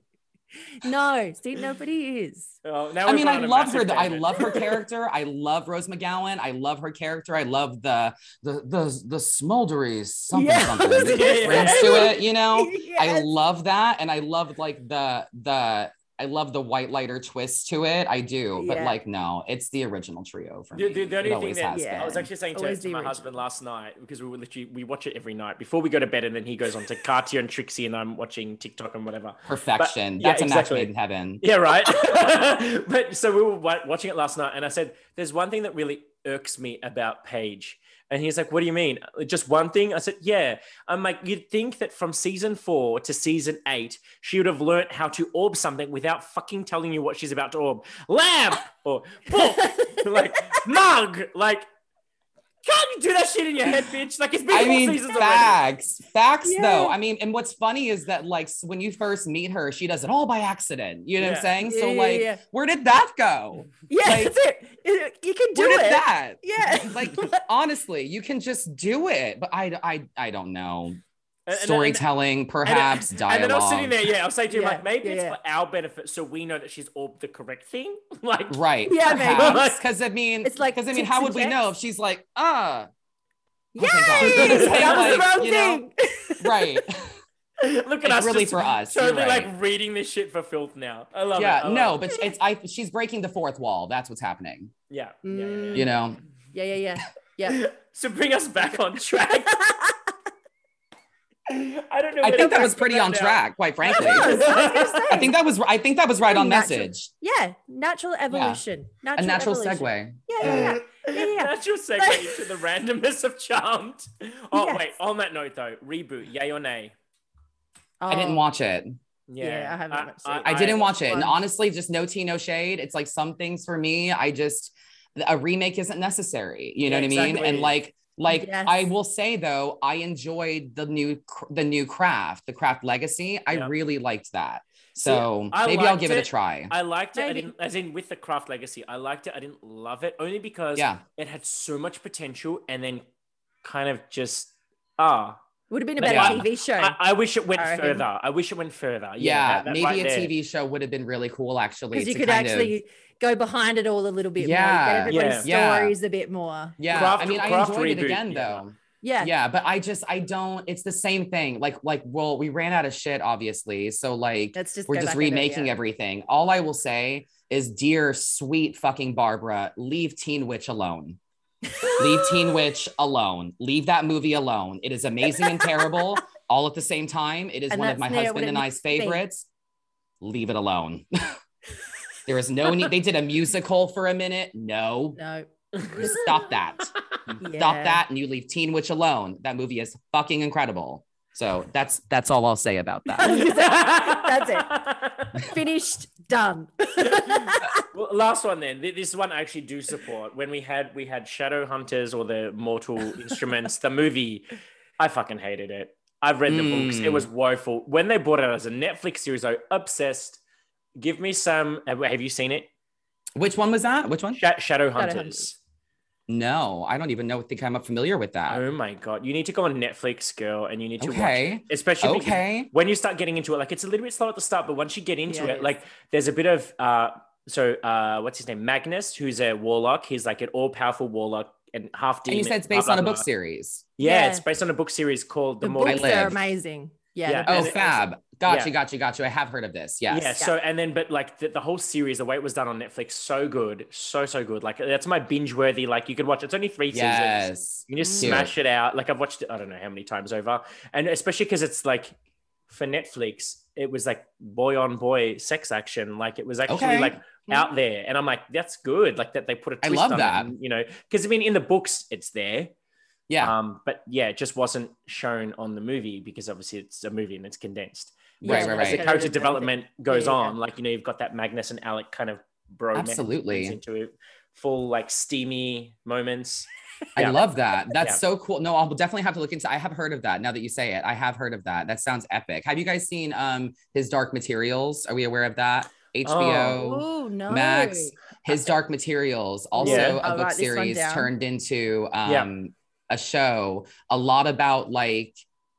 No, see, nobody is. Oh, now I mean, I love her. I love her character. I love Rose McGowan. I love her character. I love the the the the smoldery something yes. something that yeah. brings to it. You know, yes. I love that, and I love like the the. I love the white lighter twist to it. I do, but yeah. like, no, it's the original trio for the, me. the, the only thing that yeah. I was actually saying to, to my husband last night, because we were literally, we watch it every night before we go to bed, and then he goes on to Katya and Trixie, and I'm watching TikTok and whatever. Perfection. But, That's yeah, a exactly. match made in heaven. Yeah, right. But so we were watching it last night, and I said, there's one thing that really irks me about Paige. And he's like, what do you mean? Just one thing? I said, yeah. I'm like, you'd think that from season four to season eight, she would have learned how to orb something without fucking telling you what she's about to orb. Lamp or book, like mug, like, can't you do that shit in your head, bitch? Like, it's been I four mean, seasons facts, already. facts Yeah. though. I mean, and what's funny is that like when you first meet her, she does it all by accident. You know Yeah. what I'm saying? Yeah, so yeah, like, yeah. where did that go? Yeah, Like, that's it. It- You can do Where it. did that? Yeah. Like, honestly, you can just do it. But I, I, I don't know. And- and- Storytelling, perhaps, and, dialogue. and then I was sitting there, yeah, I was saying to him, Yeah, like, maybe yeah, it's yeah. for our benefit so we know that she's orbed the correct thing. Like, Right. Yeah, maybe. Perhaps. Because I mean, It's like because I mean, tips how and would we know checks. if she's like, ah, Yay! thank God. You know what I'm saying? That was the Like, wrong you know? thing. right. look at It's us. really just for us, you're Totally right. like reading this shit for filth now. I love it. Yeah, I love no, it. but it's I. She's breaking the fourth wall. That's what's happening. Yeah. yeah, yeah, yeah. You know. Yeah, yeah, yeah. Yeah. So bring us back on track. I don't know. I where think to that was go pretty from on that track, quite frankly. I was gonna say. I think that was I think that was right on Natural. message. Yeah, natural evolution. A Natural natural evolution. segue. Yeah, yeah, yeah. Yeah, yeah. Natural segue into the randomness of Charmed. Oh Yes. wait, on that note though, reboot, yay or nay? I didn't Oh, watch it. Yeah, I haven't watched it. I didn't watch it. And fun. honestly, just no tea, no shade. It's like some things for me, I just a remake isn't necessary. You know Yeah, what I mean? exactly. And like like Yes. I will say though, I enjoyed the new the new craft, the craft legacy. I Yeah. really liked that. So I maybe I'll liked give it. it. a try. I liked it. I Maybe. didn't, as in with the Craft Legacy, I liked it. I didn't love it only because Yeah. it had so much potential and then kind of just ah. Would have been a Like, better I- T V show. I, I wish it went I reckon. further. I wish it went further. Yeah, yeah, that- that maybe right a there. T V show would have been really cool actually. Because you to could kind of- actually go behind it all a little bit more. Yeah. You get everybody's Yeah. stories a bit more. yeah. Craft- I mean, I Craft enjoyed it reboot, again yeah. though. Yeah. Yeah, but I just I don't. It's the same thing. Like like well, we ran out of shit, obviously. So like Let's just we're go just back and do it, remaking yeah. everything. All I will say is, dear sweet fucking Barbara, leave Teen Witch alone. Leave Teen Witch alone. Leave that movie alone. It is amazing and terrible all at the same time. It is And one of that's my near husband what it and I's needs to be. favorites. Leave it alone. There is no need. They did a musical for a minute. No, No. you stop that. You Yeah. Stop that, and you leave Teen Witch alone. That movie is fucking incredible. So that's that's all I'll say about that. That's it. Finished. Done. Well, last one then. Th- This one I actually do support. When we had we had Shadow Hunters or the Mortal Instruments, the movie, I fucking hated it. I've read the books. It Mm. was woeful. When they brought it out as a Netflix series, I obsessed. Give me some. Have have you seen it? Which one was that? Which one? Sh- Shadow Hunters. Hunters. No, I don't even know. Think I'm familiar with that. Oh my god! You need to go on Netflix, girl, and you need to watch Okay. it. Especially because Okay. when you start getting into it, like it's a little bit slow at the start, but once you get into Yeah, it it, is. like there's a bit of uh so uh what's his name? Magnus, who's a warlock. He's like an all-powerful warlock and half And demon. you said it's blah, based blah, on a blah. book series. Yeah, Yeah. it's based on a book series called The, The Mortal. books are Live. amazing. Yeah. Yeah. the Oh, And books- it- fab. Gotcha, Yeah. gotcha, gotcha. I have heard of this. Yes. Yeah. So and then, but like the, the whole series, the way it was done on Netflix, so good, so so good. Like that's my binge-worthy. Like you could watch. It's only three seasons. Yes. You can just Cute. smash it out. Like I've watched it, I don't know how many times over. And especially because it's like for Netflix, it was like boy on boy sex action. Like it was actually Okay. like out there. And I'm like, that's good. Like that they put a I twist love on that. it. And, you know, because I mean in the books it's there. Yeah. Um, but yeah, it just wasn't shown on the movie because obviously it's a movie and it's condensed. Right, As- right, As the right. character development goes Yeah, yeah, on, like you know, you've got that Magnus and Alec kind of bro Absolutely. into it, full like steamy moments. I Yeah. love that. That's Yeah. so cool. No, I'll definitely have to look into. I have heard of that. Now that you say it, I have heard of that. That sounds epic. Have you guys seen um his Dark Materials? Are we aware of that? H B O, Oh, no. Max, his Dark Materials, also Yeah. a I'll book write this one series down. turned into um Yeah. a show. A lot about like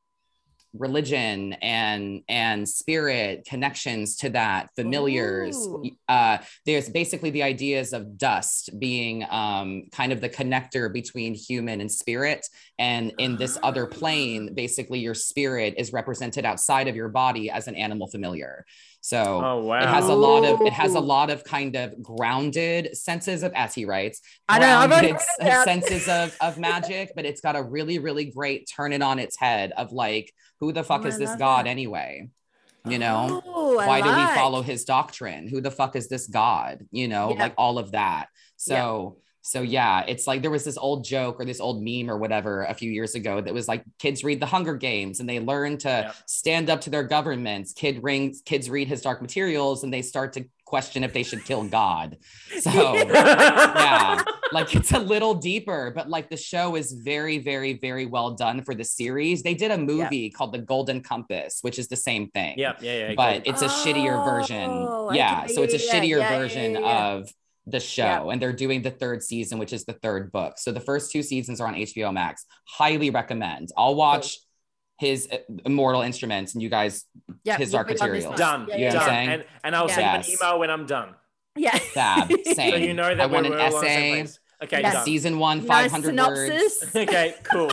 religion and and spirit connections to that, familiars. Ooh. Uh there's basically the ideas of dust being um kind of the connector between human and spirit, and in this other plane basically your spirit is represented outside of your body as an animal familiar. So Oh wow. it has a lot of it has a Ooh. lot of kind of grounded senses of, as he writes, I know, I've already grounded written it down. senses of of magic, but it's got a really really great turn it on its head of like, who the fuck Oh, is I this love god that. anyway? You know, Oh, I why do we like. follow his doctrine? Who the fuck is this god? You know, Yeah. like all of that. So So yeah, it's like there was this old joke or this old meme or whatever a few years ago that was like kids read the Hunger Games and they learn to yeah. stand up to their governments. Kid rings, kids read His Dark Materials and they start to question if they should kill God. So yeah, like it's a little deeper, but like the show is very, very, very well done for the series. They did a movie yeah. called The Golden Compass, which is the same thing. Yeah, yeah, yeah. But it's a oh, shittier version. Yeah, so it's a yeah, shittier yeah, version yeah, yeah, yeah. of the show yeah. and they're doing the third season, which is the third book. So the first two seasons are on H B O Max. Highly recommend. I'll watch oh. his Immortal Instruments and you guys yeah, His Dark Materials. Done. Yeah, you know done. What I'm saying? And, and I'll yes. send you an email when I'm done. Yeah. Fab. Same. So you know that I we're, want an we're all essay. on the same okay, yes. done. Season one, nice five hundred synopsis. words. Okay, cool.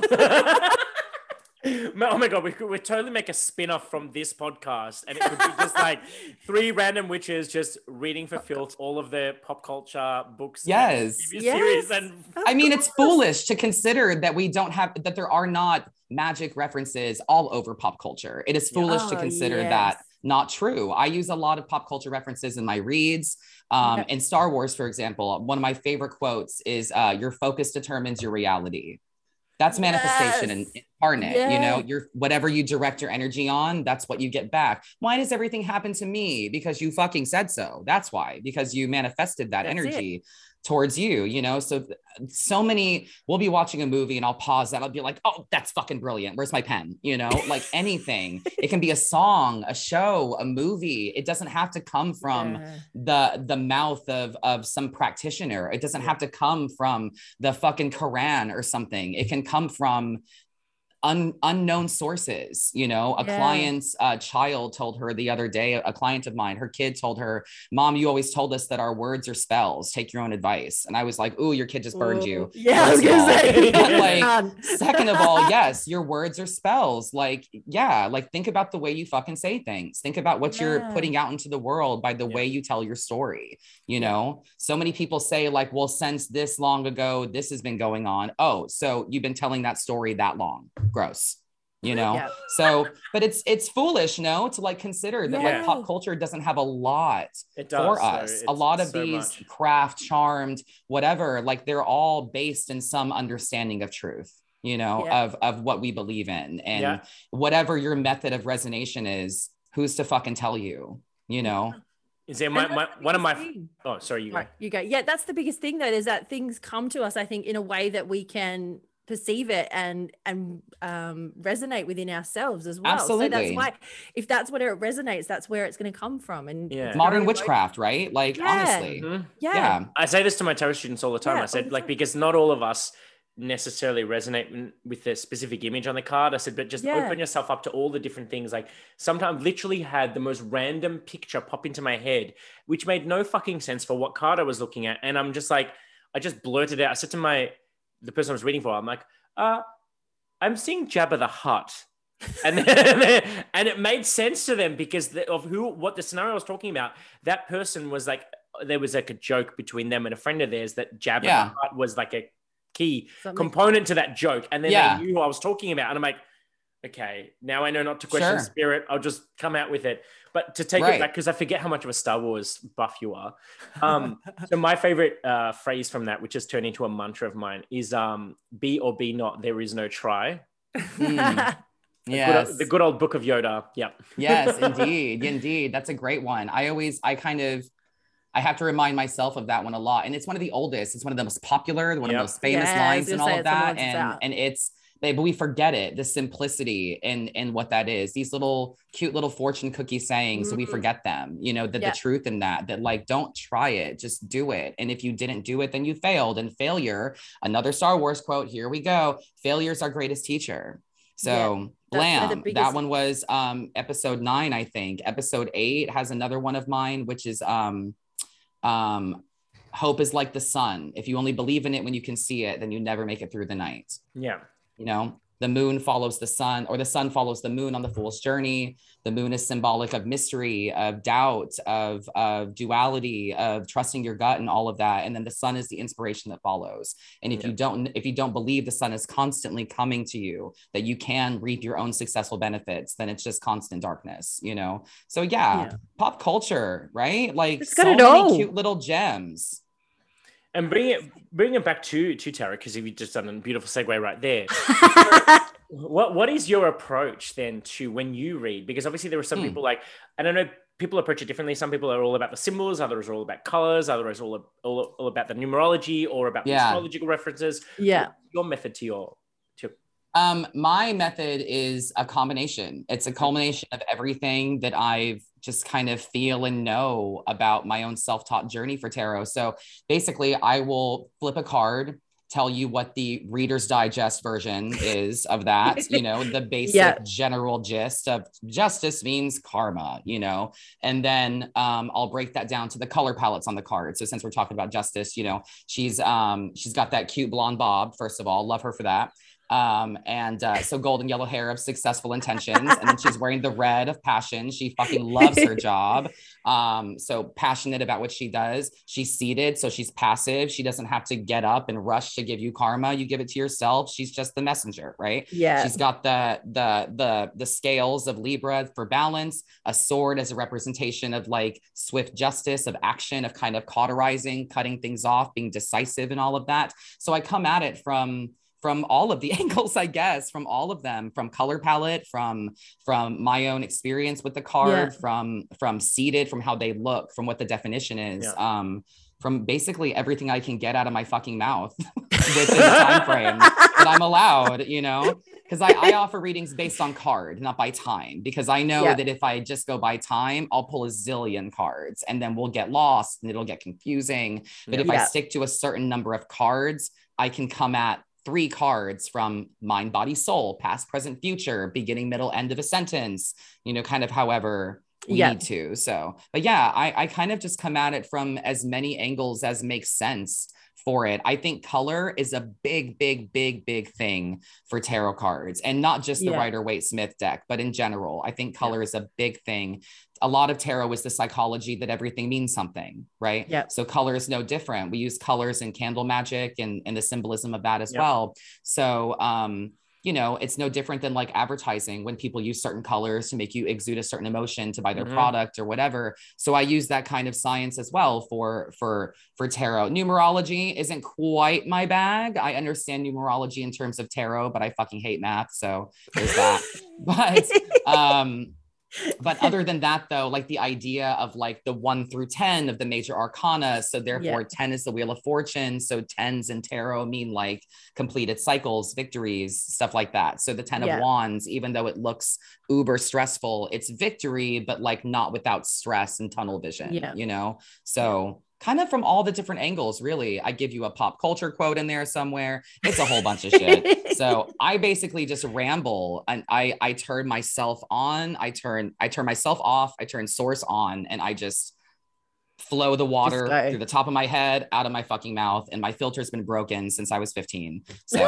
Oh my god, we could we totally make a spin-off from this podcast and it could be just like three random witches just reading for filth all of the pop culture books. Yes. T V yes. series and I mean it's foolish to consider that we don't have that there are not magic references all over pop culture. It is foolish oh, to consider yes. that not true. I use a lot of pop culture references in my reads. Um, okay. In Star Wars, for example, one of my favorite quotes is uh, your focus determines your reality. That's manifestation yes. and incarnate, yeah. you know, you're whatever you direct your energy on, that's what you get back. Why does everything happen to me? Because you fucking said so. That's why, because you manifested that that's energy it. Towards you, you know, so, so many, we'll be watching a movie and I'll pause that. I'll be like, oh, that's fucking brilliant. Where's my pen? You know, like anything, it can be a song, a show, a movie. It doesn't have to come from yeah. the, the mouth of, of some practitioner. It doesn't have to come from the fucking Quran or something. It can come from Un, unknown sources. You know, a yeah. client's uh, child told her the other day, a client of mine, her kid told her, Mom, you always told us that our words are spells. Take your own advice. And I was like, ooh, your kid just burned ooh. you. Yeah, I was gonna say. But like, second of all, yes, your words are spells. Like, yeah, like think about the way you fucking say things. Think about what yeah. you're putting out into the world by the yeah. way you tell your story. You know, so many people say like, well, since this long ago, this has been going on. Oh, so you've been telling that story that long. Gross, you know. Yeah. So, but it's it's foolish, no, to like consider that yeah. like pop culture doesn't have a lot it does, for us. A lot of so these much. craft, charmed, whatever, like they're all based in some understanding of truth, you know, yeah. of of what we believe in, and yeah. whatever your method of resonation is, who's to fucking tell you, you know. Is there my, my one of my thing. oh sorry you go. Right, you go yeah that's the biggest thing though, is that things come to us, I think, in a way that we can perceive it and and um resonate within ourselves as well. Absolutely. So that's why, if that's what it resonates, that's where it's going to come from. And yeah. modern witchcraft, right? Like yeah. honestly, mm-hmm. yeah. yeah. I say this to my tarot students all the time. Yeah, I said like because not all of us necessarily resonate with the specific image on the card. I said, but just yeah. open yourself up to all the different things. Like sometimes literally had the most random picture pop into my head, which made no fucking sense for what card I was looking at. And I'm just like, I just blurted out. I said to my the person I was reading for, I'm like, uh, I'm seeing Jabba the Hutt. And then, and it made sense to them because the, of who, what the scenario I was talking about, that person was like, there was like a joke between them and a friend of theirs that Jabba yeah. the Hutt was like a key Something. component to that joke. And then yeah. they knew who I was talking about. And I'm like, okay, now I know not to question sure. spirit. I'll just come out with it. But to take right. it back, because I forget how much of a Star Wars buff you are. Um, so my favorite uh, phrase from that, which has turned into a mantra of mine, is um, be or be not, there is no try. Mm. The yes. good, the good old book of Yoda. Yeah. Yes, indeed. Indeed. That's a great one. I always, I kind of, I have to remind myself of that one a lot. And it's one of the oldest. It's one of the most popular, one yep. of the most famous yeah, lines and all of that. And, out. and it's, but we forget it, the simplicity and and what that is. These little cute little fortune cookie sayings, mm-hmm. so we forget them, you know, the, yeah. the truth in that, that like, don't try it, just do it. And if you didn't do it, then you failed. And failure, another Star Wars quote, here we go. Failure is our greatest teacher. So yeah, Blam, biggest... that one was um, episode nine, I think. Episode eight has another one of mine, which is um, um, hope is like the sun. If you only believe in it when you can see it, then you never make it through the night. Yeah. You know, the moon follows the sun, or the sun follows the moon on the fool's journey. The moon is symbolic of mystery, of doubt, of, of duality, of trusting your gut and all of that. And then the sun is the inspiration that follows. And if yeah. you don't, if you don't believe the sun is constantly coming to you, that you can reap your own successful benefits, then it's just constant darkness, you know? So yeah, yeah. pop culture, right? Like it's so got it many all. cute little gems. And bring it bring it back to to tarot, because you've just done a beautiful segue right there. what what is your approach then to when you read? Because obviously there are some Hmm. people like, I don't know, people approach it differently. Some people are all about the symbols, others are all about colors, others are all, all, all about the numerology or about the Yeah. astrological references. Yeah. What's your method to your to Um, my method is a combination. It's a culmination of everything that I've just kind of feel and know about my own self-taught journey for tarot. So basically, I will flip a card, tell you what the Reader's Digest version is of that, you know, the basic Yeah. general gist of justice means karma, you know, and then um, I'll break that down to the color palettes on the card. So since we're talking about justice, you know, she's um, she's got that cute blonde bob, first of all, love her for that. Um, and uh, so golden yellow hair of successful intentions. And then she's wearing the red of passion. She fucking loves her job. Um, so passionate about what she does. She's seated, so she's passive. She doesn't have to get up and rush to give you karma. You give it to yourself. She's just the messenger, right? Yeah. She's got the the the the scales of Libra for balance, a sword as a representation of like swift justice, of action, of kind of cauterizing, cutting things off, being decisive and all of that. So I come at it from from all of the angles, I guess, from all of them, from color palette, from from my own experience with the card, Yeah. from from seated, from how they look, from what the definition is, Yeah. um, from basically everything I can get out of my fucking mouth within the time frame that I'm allowed, you know, because I, I offer readings based on card, not by time, because I know Yeah. that if I just go by time, I'll pull a zillion cards and then we'll get lost and it'll get confusing. But if I Yeah. stick to a certain number of cards, I can come at three cards from mind, body, soul, past, present, future, beginning, middle, end of a sentence, you know, kind of however we Yeah. need to. So, but yeah, I, I kind of just come at it from as many angles as makes sense for it. I think color is a big, big, big, big thing for tarot cards, and not just the Yeah. Rider-Waite-Smith deck, but in general, I think color is a big thing. A lot of tarot is the psychology that everything means something, right? Yeah. So color is no different. We use colors in candle magic and, and the symbolism of that as Yeah. well. So, um, you know, it's no different than like advertising when people use certain colors to make you exude a certain emotion to buy their Mhm. product or whatever. So I use that kind of science as well for, for, for tarot. Numerology isn't quite my bag. I understand numerology in terms of tarot, but I fucking hate math. So there's that. But, um, but other than that, though, like the idea of like the one through ten of the major arcana. So therefore, Yeah. ten is the wheel of fortune. So tens in tarot mean like completed cycles, victories, stuff like that. So the ten Yeah. of wands, even though it looks uber stressful, it's victory, but like not without stress and tunnel vision, Yeah. you know? So kind of from all the different angles, really. I give you a pop culture quote in there somewhere. It's a whole bunch of shit. So I basically just ramble, and I I turn myself on, I turn I turn myself off, I turn source on, and I just flow the water go. through the top of my head, out of my fucking mouth, and my filter's been broken since I was fifteen. So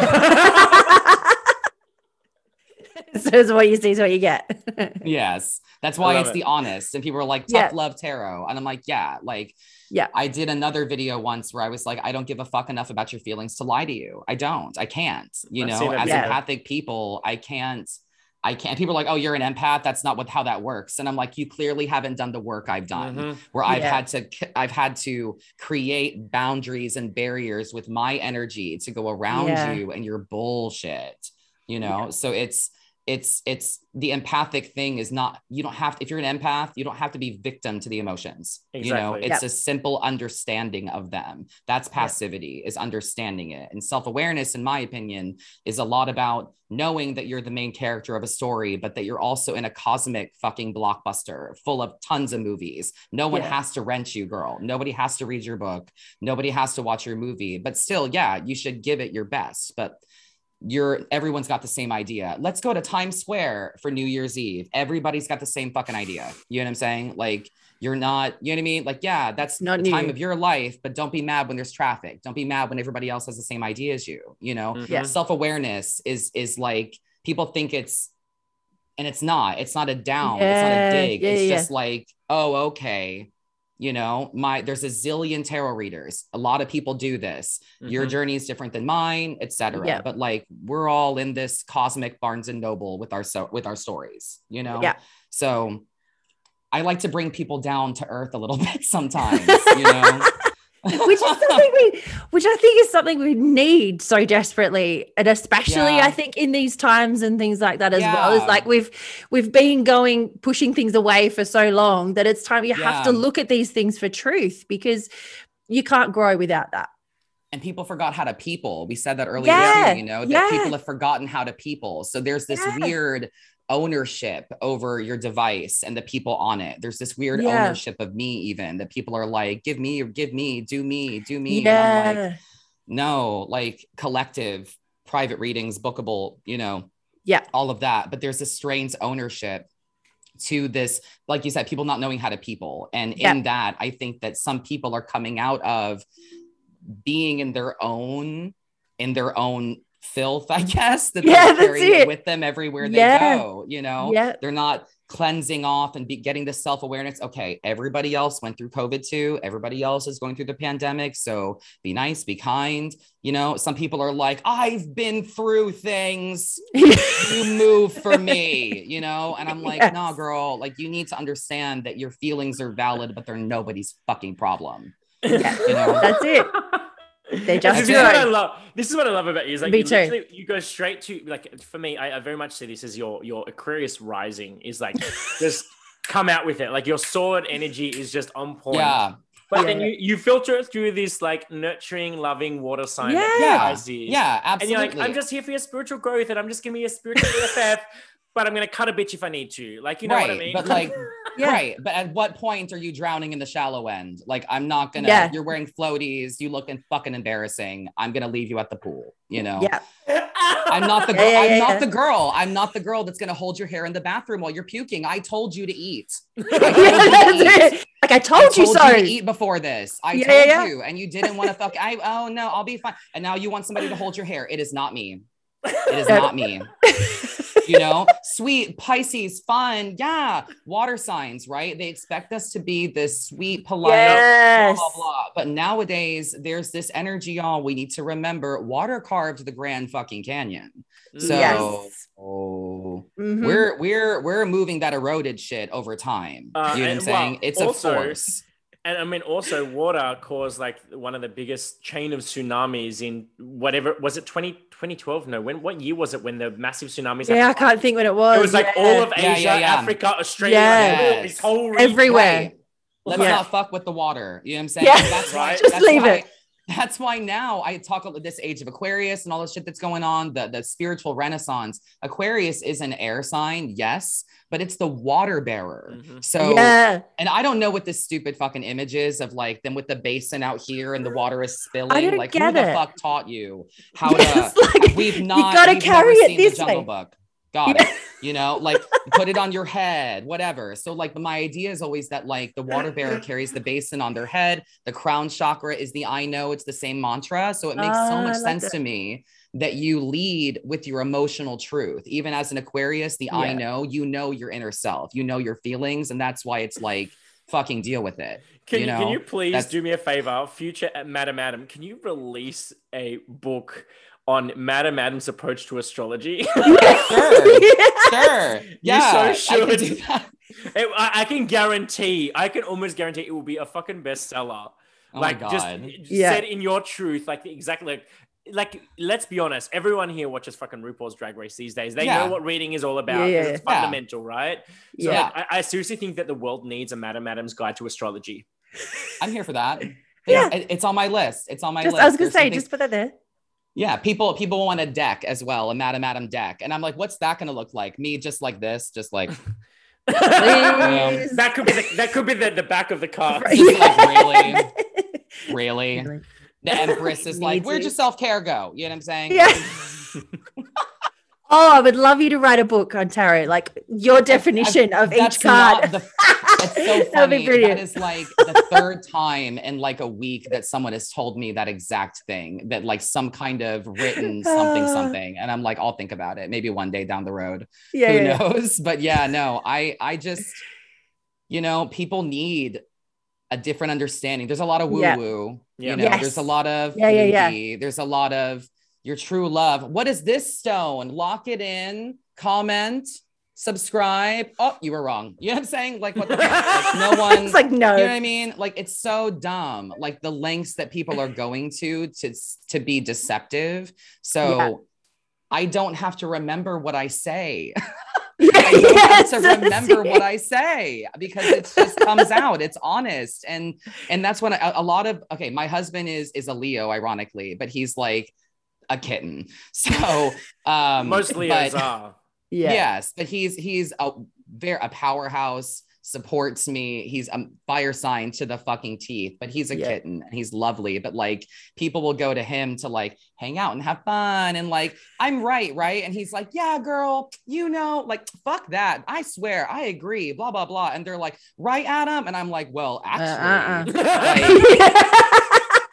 So it's what you see is what you get. yes, that's I why love it's it. the honest. And people are like, tough Yeah. love tarot. And I'm like, yeah, like, Yeah. I did another video once where I was like, I don't give a fuck enough about your feelings to lie to you. I don't, I can't, you I've know, seen that as video. empathic people, I can't, I can't, people are like, oh, you're an empath. That's not what, how that works. And I'm like, you clearly haven't done the work I've done, Mhm. where I've Yeah. had to, I've had to create boundaries and barriers with my energy to go around Yeah. you and your bullshit, you know? So it's, it's it's the empathic thing is not, you don't have to, if you're an empath, you don't have to be victim to the emotions. You know, Exactly. it's Yep. a simple understanding of them. That's passivity, is understanding it. And self-awareness, in my opinion, is a lot about knowing that you're the main character of a story, but that you're also in a cosmic fucking blockbuster full of tons of movies. No one Yeah. has to rent you, girl. Nobody has to read your book. Nobody has to watch your movie. But still, yeah, you should give it your best. But you're everyone's got the same idea. Let's go to Times Square for New Year's Eve. Everybody's got the same fucking idea. You know what I'm saying? Like, you're not, you know what I mean? Like, yeah, that's Not the time new. of your life, but don't be mad when there's traffic. Don't be mad when everybody else has the same idea as you. You know, Mhm. Yeah. self-awareness is is like, people think it's, and it's not. It's not a down. It's not Yeah, a dig. yeah, it's yeah. just like, oh, okay. You know, my there's a zillion tarot readers. A lot of people do this. Your Mhm. journey is different than mine, et cetera. Yeah. But like, we're all in this cosmic Barnes and Noble with our so with our stories, you know? Yeah. So I like to bring people down to earth a little bit sometimes, you know? which is something we, which I think is something we need so desperately, and especially Yeah. I think in these times and things like that as Yeah. well. It's like we've we've been going pushing things away for so long that it's time you have to Yeah. look at these things for truth, because you can't grow without that. And people forgot how to people. We said that earlier Yeah. too, you know, that Yeah. people have forgotten how to people. So there's this Yeah. weird ownership over your device and the people on it. There's this weird Yeah. ownership of me, even that people are like, give me, give me, do me, do me. And I'm Yeah. like, no, like collective, private readings, bookable, you know, Yeah. all of that. But there's this strange ownership to this, like you said, people not knowing how to people. And Yeah. in that, I think that some people are coming out of being in their own, in their own filth, I guess, that Yeah, they're that's carrying it. it with them everywhere they Yeah. go, you know? Yeah. They're not cleansing off and be getting the self-awareness. Okay, everybody else went through COVID too. Everybody else is going through the pandemic. So be nice, be kind. You know, some people are like, I've been through things. You move for me, you know? And I'm like, Yes. nah, girl, like you need to understand that your feelings are valid, but they're nobody's fucking problem. Yeah. You know? That's it. They're just this That's is it. what I good. love. This is what I love about you. Is like Me you too. literally you go straight to like for me. I, I very much see this as your your Aquarius rising is like just come out with it. Like your sword energy is just on point. Yeah. But then Yeah. you you filter it through this like nurturing, loving water sign. that Yeah. you Yeah. guys is. Yeah, And you're absolutely. like, I'm just here for your spiritual growth, and I'm just giving you a spiritual B F F. But I'm gonna cut a bitch if I need to. Like, you know right. what I mean? But like, Yeah. right. But at what point are you drowning in the shallow end? Like, I'm not gonna, Yeah. you're wearing floaties, you looking fucking embarrassing. I'm gonna leave you at the pool, you know? Yeah. I'm not the Yeah, girl. yeah, I'm yeah, not yeah. the girl. I'm not the girl that's gonna hold your hair in the bathroom while you're puking. I told you to eat. I told Yeah, you to that's eat. it. Like I I told you told so. you to eat before this. I Yeah, told yeah, yeah. you, and you didn't want to fuck. I oh no, I'll be fine. And now you want somebody to hold your hair. It is not me. It is Yeah. not me. You know, sweet Pisces, fun, yeah. Water signs, right? They expect us to be this sweet, polite, Yes. blah blah blah. But nowadays, there's this energy, y'all. We need to remember. Water carved the Grand fucking Canyon. So Yes. oh, Mhm. we're we're we're moving that eroded shit over time. Uh, you know what I'm and, saying? well, It's also- a force. And I mean, also, water caused like one of the biggest chain of tsunamis in whatever was it twenty, twenty twelve? No, when what year was it when the massive tsunamis? Yeah, I happened? can't think what it was. It was like yeah. all of Yeah, Asia, yeah, yeah. Africa, Australia, Yeah. like, this whole region. Everywhere. Right. Let's Yeah. not fuck with the water. You know what I'm saying? Yeah. That's why. Right. Just that's leave why, it. That's why now I talk about this age of Aquarius and all the shit that's going on, the, the spiritual renaissance. Aquarius is an air sign, yes, but it's the water bearer. Mhm. So, Yeah. and I don't know what this stupid fucking image is of like them with the basin out here and the water is spilling. I don't like, get who the it. fuck taught you how Yes, to? like, We've you not. gotta we've carry never it seen this the Jungle way. Book. Got Yeah. it. You know, like put it on your head, whatever. So, like, my idea is always that, like, the water bearer carries the basin on their head. The crown chakra is the I know. It's the same mantra. So it makes so Ah, much I like sense that. to me that you lead with your emotional truth. Even as an Aquarius, the I Yeah. know, you know your inner self, you know your feelings, and that's why it's like fucking deal with it. Can you you, know, can you please That's- do me a favor, future Madam Adam? Can you release a book on Madam Adam's approach to astrology? Sure. Sure. Yeah. so I can should. do that. It- I, I can guarantee, I can almost guarantee it will be a fucking bestseller. Oh like my just, God. just Yeah. said in your truth, like exactly like. Like, let's be honest. Everyone here watches fucking RuPaul's Drag Race these days. They Yeah. know what reading is all about Yeah, because yeah, it's yeah. fundamental, right? So, Yeah. like, I, I seriously think that the world needs a Madam Adam's Guide to Astrology. I'm here for that. Yeah. It- It's on my list. It's on my Just, list. I was gonna There's say, something- just put that there. Yeah, people people want a deck as well, a Madam Adam deck. And I'm like, what's that gonna look like? Me just like this, just like Please. that could be the, that could be the, the back of the card. Just like, really? really? Really? The Empress is like, Need where'd to. your self-care go? You know what I'm saying? Yeah. Oh, I would love you to write a book on tarot, like your definition of That's each card. not the- It's so That'd be funny. brilliant. That is like the third time in like a week that someone has told me that exact thing, that like some kind of written something, something. And I'm like, I'll think about it. Maybe one day down the road. yeah, Who yeah, yeah. knows? But yeah, no, I, I just, you know, people need a different understanding. There's a lot of woo Yeah. woo, Yeah. you know, Yes. there's a lot of, Yeah, yeah, yeah. fluky, there's a lot of your true love. What is this stone? Lock it in, comment. subscribe. Oh, you were wrong. You know what I'm saying? Like what the fuck? Like, no one. It's like, no. You know what I mean? Like it's so dumb. Like the lengths that people are going to to to be deceptive. So yeah. I don't have to remember what I say. I don't yes, have to remember what I say because it just comes out. It's honest. And and that's when I, a lot of, okay, my husband is is a Leo, ironically, but he's like a kitten. So um most Leos but, are. Yeah. Yes, but he's he's a very a powerhouse, supports me. He's a fire sign to the fucking teeth, but he's a yeah. kitten and he's lovely. But like people will go to him to like hang out and have fun and like I'm right, right? And he's like, yeah, girl, you know, like fuck that. I swear, I agree. Blah blah blah. And they're like, right, Adam? And I'm like, well, actually, uh, uh-uh. like,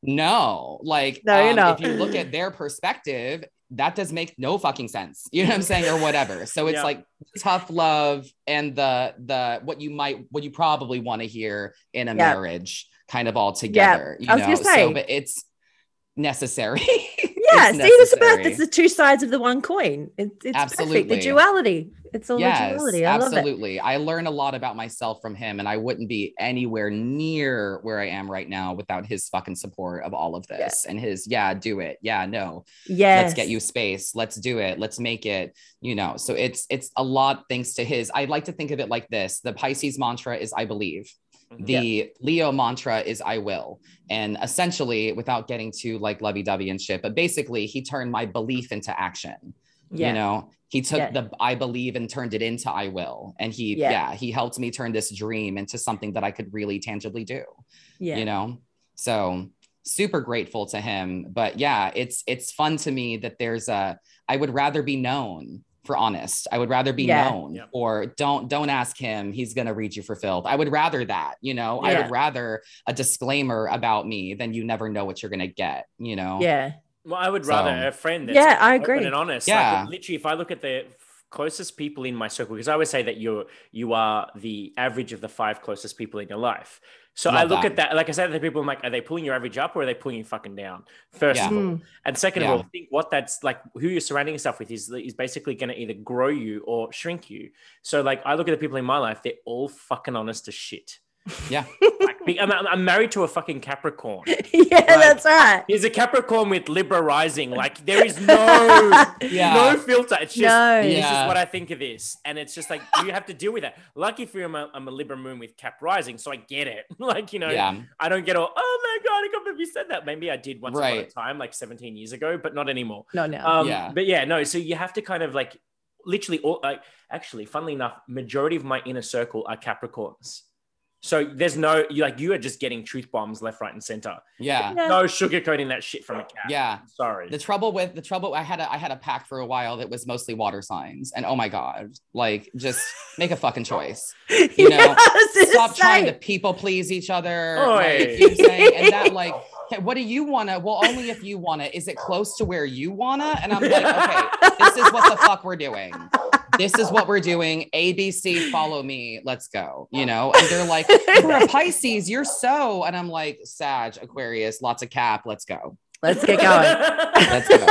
no, like no, um, you know. If you look at their perspective, that does make no fucking sense. You know what I'm saying? Or whatever. So it's yeah. like tough love and the, the, what you might, what you probably want to hear in a yeah. marriage kind of all together, yeah. you know? So, but it's necessary. Yeah. See, it's about, it's the two sides of the one coin. It, it's absolutely perfect. The duality. It's all yes, the duality. I absolutely. love it. I learn a lot about myself from him and I wouldn't be anywhere near where I am right now without his fucking support of all of this yeah. and his, yeah, do it. Yeah, no. Yes. Let's get you space. Let's do it. Let's make it, you know, so it's, it's a lot thanks to his. I like to think of it like this. The Pisces mantra is I believe. The yeah. Leo mantra is I will. And essentially, without getting too like lovey-dovey and shit, but basically he turned my belief into action. Yeah. You know, he took yeah. the I believe and turned it into I will. And he, yeah. yeah, he helped me turn this dream into something that I could really tangibly do. Yeah. You know, so super grateful to him. But yeah, it's it's fun to me that there's a, I would rather be known for honest. I would rather be yeah. known yeah. or don't, don't ask him. He's going to read you for filth. I would rather that, you know, yeah. I would rather a disclaimer about me than you never know what you're going to get, you know? Yeah. Well, I would rather so, a friend that's yeah, I agree. open and honest. Yeah. Like, literally, if I look at the closest people in my circle, because I always say that you're, you are the average of the five closest people in your life. So Love I look that. at that, like I said, the people, I'm like, are they pulling your average up or are they pulling you fucking down? First yeah. of all. And second yeah. of all, I think what that's like, who you're surrounding yourself with is, is basically going to either grow you or shrink you. So like, I look at the people in my life, they're all fucking honest as shit. Yeah. Like, I'm, I'm married to a fucking Capricorn. Yeah, like, that's right. He's a Capricorn with Libra rising. Like there is no, yeah. no filter. It's just, no. this yeah. is what I think of this. And it's just like, you have to deal with that. Lucky for you, I'm a, I'm a Libra moon with Cap rising. So I get it. Like, you know, yeah. I don't get all, oh my God, I can't believe you said that. Maybe I did once right. upon a time, like seventeen years ago, but not anymore. No, no. Um, yeah. But yeah, no. So you have to kind of like, literally, all, like, actually, funnily enough, majority of my inner circle are Capricorns. So there's no, you like, you are just getting truth bombs left, right, and center. Yeah. yeah. No sugarcoating that shit from a cat. Yeah. Sorry. The trouble with the trouble, I had a, I had a pack for a while that was mostly water signs. And oh my God, like just make a fucking choice. You know, yes, stop trying to people please each other. Like, you know what I'm saying? And that like, okay, what do you want to, well, only if you want to, is it close to where you want to? And I'm like, okay, this is what the fuck we're doing. This is what we're doing. A, B, C, follow me. Let's go. You know, and they're like, you're a Pisces, you're so, and I'm like, Sag, Aquarius, lots of Cap. Let's go. Let's get going. Let's go.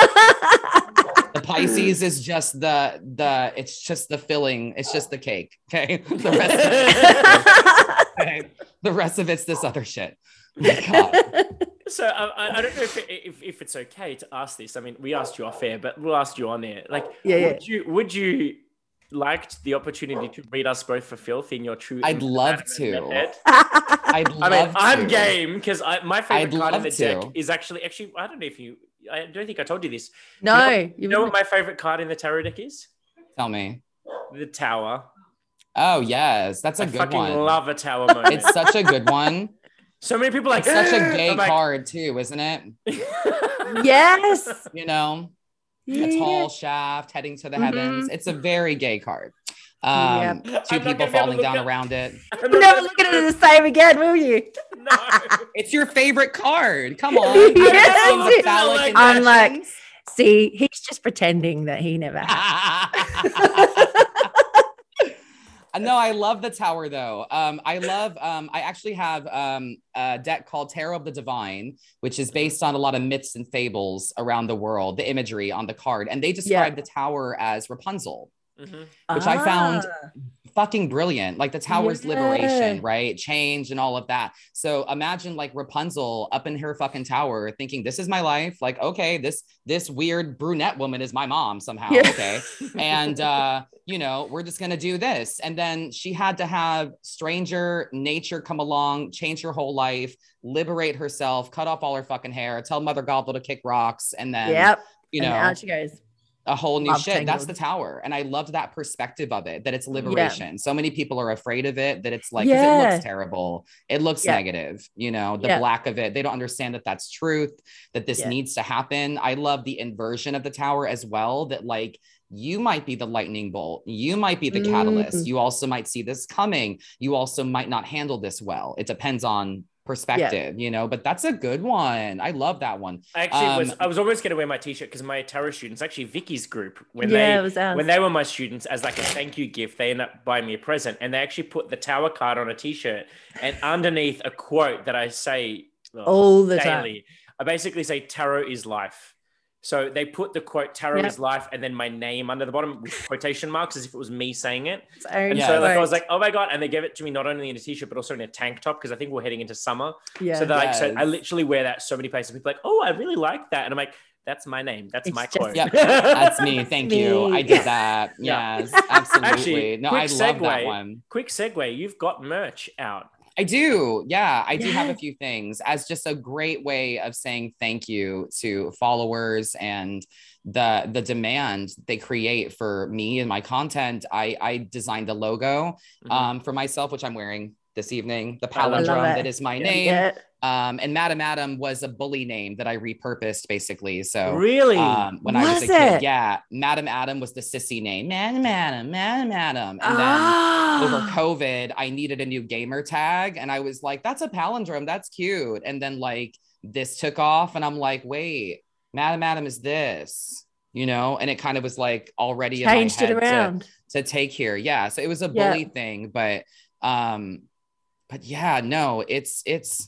The Pisces is just the, the, it's just the filling. It's just the cake. Okay. The rest of it, okay? The rest of it's this other shit. God. So uh, I don't know if, it, if if it's okay to ask this. I mean, we asked you off air, but we'll ask you on air. Like, yeah, would yeah. you would you liked the opportunity to read us both for filth in your true? I'd love to. I'd love I mean, to. I'm game because I my favorite I'd card in the to. deck is actually actually I don't know if you I don't think I told you this. No, you know, you know what my favorite card in the tarot deck is? Tell me. The Tower. Oh yes, that's a I good fucking one. Love a Tower moment. It's such a good one. So many people are like it's such a gay I'm like, card too, isn't it? Yes. You know, yeah. a tall shaft heading to the Mm-hmm. heavens. It's a very gay card. Um, Yep. two I'm not people gonna falling look down at- around it. You'll never look at it the same again, will you? No. It's your favorite card. Come on. Yes. The phallic Like, I'm like, intentions. see, he's just pretending that he never had. No, I love the Tower though. Um, I love, um, I actually have um, a deck called Tarot of the Divine, which is based on a lot of myths and fables around the world, the imagery on the card. And they describe Yeah. the Tower as Rapunzel. Mm-hmm. which ah. I found fucking brilliant. Like the tower's Yeah. liberation, right? Change and all of that. So imagine like Rapunzel up in her fucking tower thinking, this is my life. Like, okay, this this weird brunette woman is my mom somehow. Yeah. Okay. And uh, you know, we're just gonna do this. And then she had to have stranger nature come along, change her whole life, liberate herself, cut off all her fucking hair, tell Mother Gothel to kick rocks, and then Yep. you and know out she goes. a whole new Love shit. Tangled. That's the tower. And I loved that perspective of it, that it's liberation. Yeah. So many people are afraid of it, that it's like, 'cause Yeah. it looks terrible. It looks Yeah. negative, you know, the Yeah. black of it. They don't understand that that's truth, that this Yeah. needs to happen. I love the inversion of the tower as well, that like, you might be the lightning bolt. You might be the Mm. catalyst. You also might see this coming. You also might not handle this well. It depends on perspective, yeah. you know, but that's a good one. I love that one. I actually um, was I was almost going to wear my t-shirt because my tarot students, actually Vicky's group, when Yeah, it they was ours. when they were my students, as like a thank you gift, they ended up buying me a present, and they actually put the tower card on a t-shirt, and underneath a quote that I say oh, all the daily, time. I basically say tarot is life. So they put the quote tarot Yep. is life and then my name under the bottom with quotation marks as if it was me saying it. So, And Yeah. so like I was like, oh my God. And they gave it to me not only in a t-shirt, but also in a tank top, because I think we're heading into summer. yeah. So they're like, so Yes. I literally wear that so many places. People are like, oh, I really like that. And I'm like, that's my name. That's It's my just- quote. Yep, that's me. Thank you. me. I did that. Yeah. Yes, absolutely. Actually, no, quick I love that segue. one. Quick segue. You've got merch out. I do. Yeah, I do have a Yeah. few things as just a great way of saying thank you to followers and the the demand they create for me and my content. I I designed a logo Mhm. um for myself, which I'm wearing this evening. The I love palindrome it. that is my Yeah. name. Yeah. Um, and Madam Adam was a bully name that I repurposed basically. So Really? um, when I was Was a kid, it? yeah, Madam Adam was the sissy name, Madam Adam, Madam Adam. And then Ah. over COVID, I needed a new gamer tag. And I was like, that's a palindrome. That's cute. And then like this took off and I'm like, wait, Madam Adam is this, you know? And it kind of was like already Changed in it my head around. to, to take here. Yeah. So it was a Yeah. bully thing, but, um, but yeah, no, it's, it's,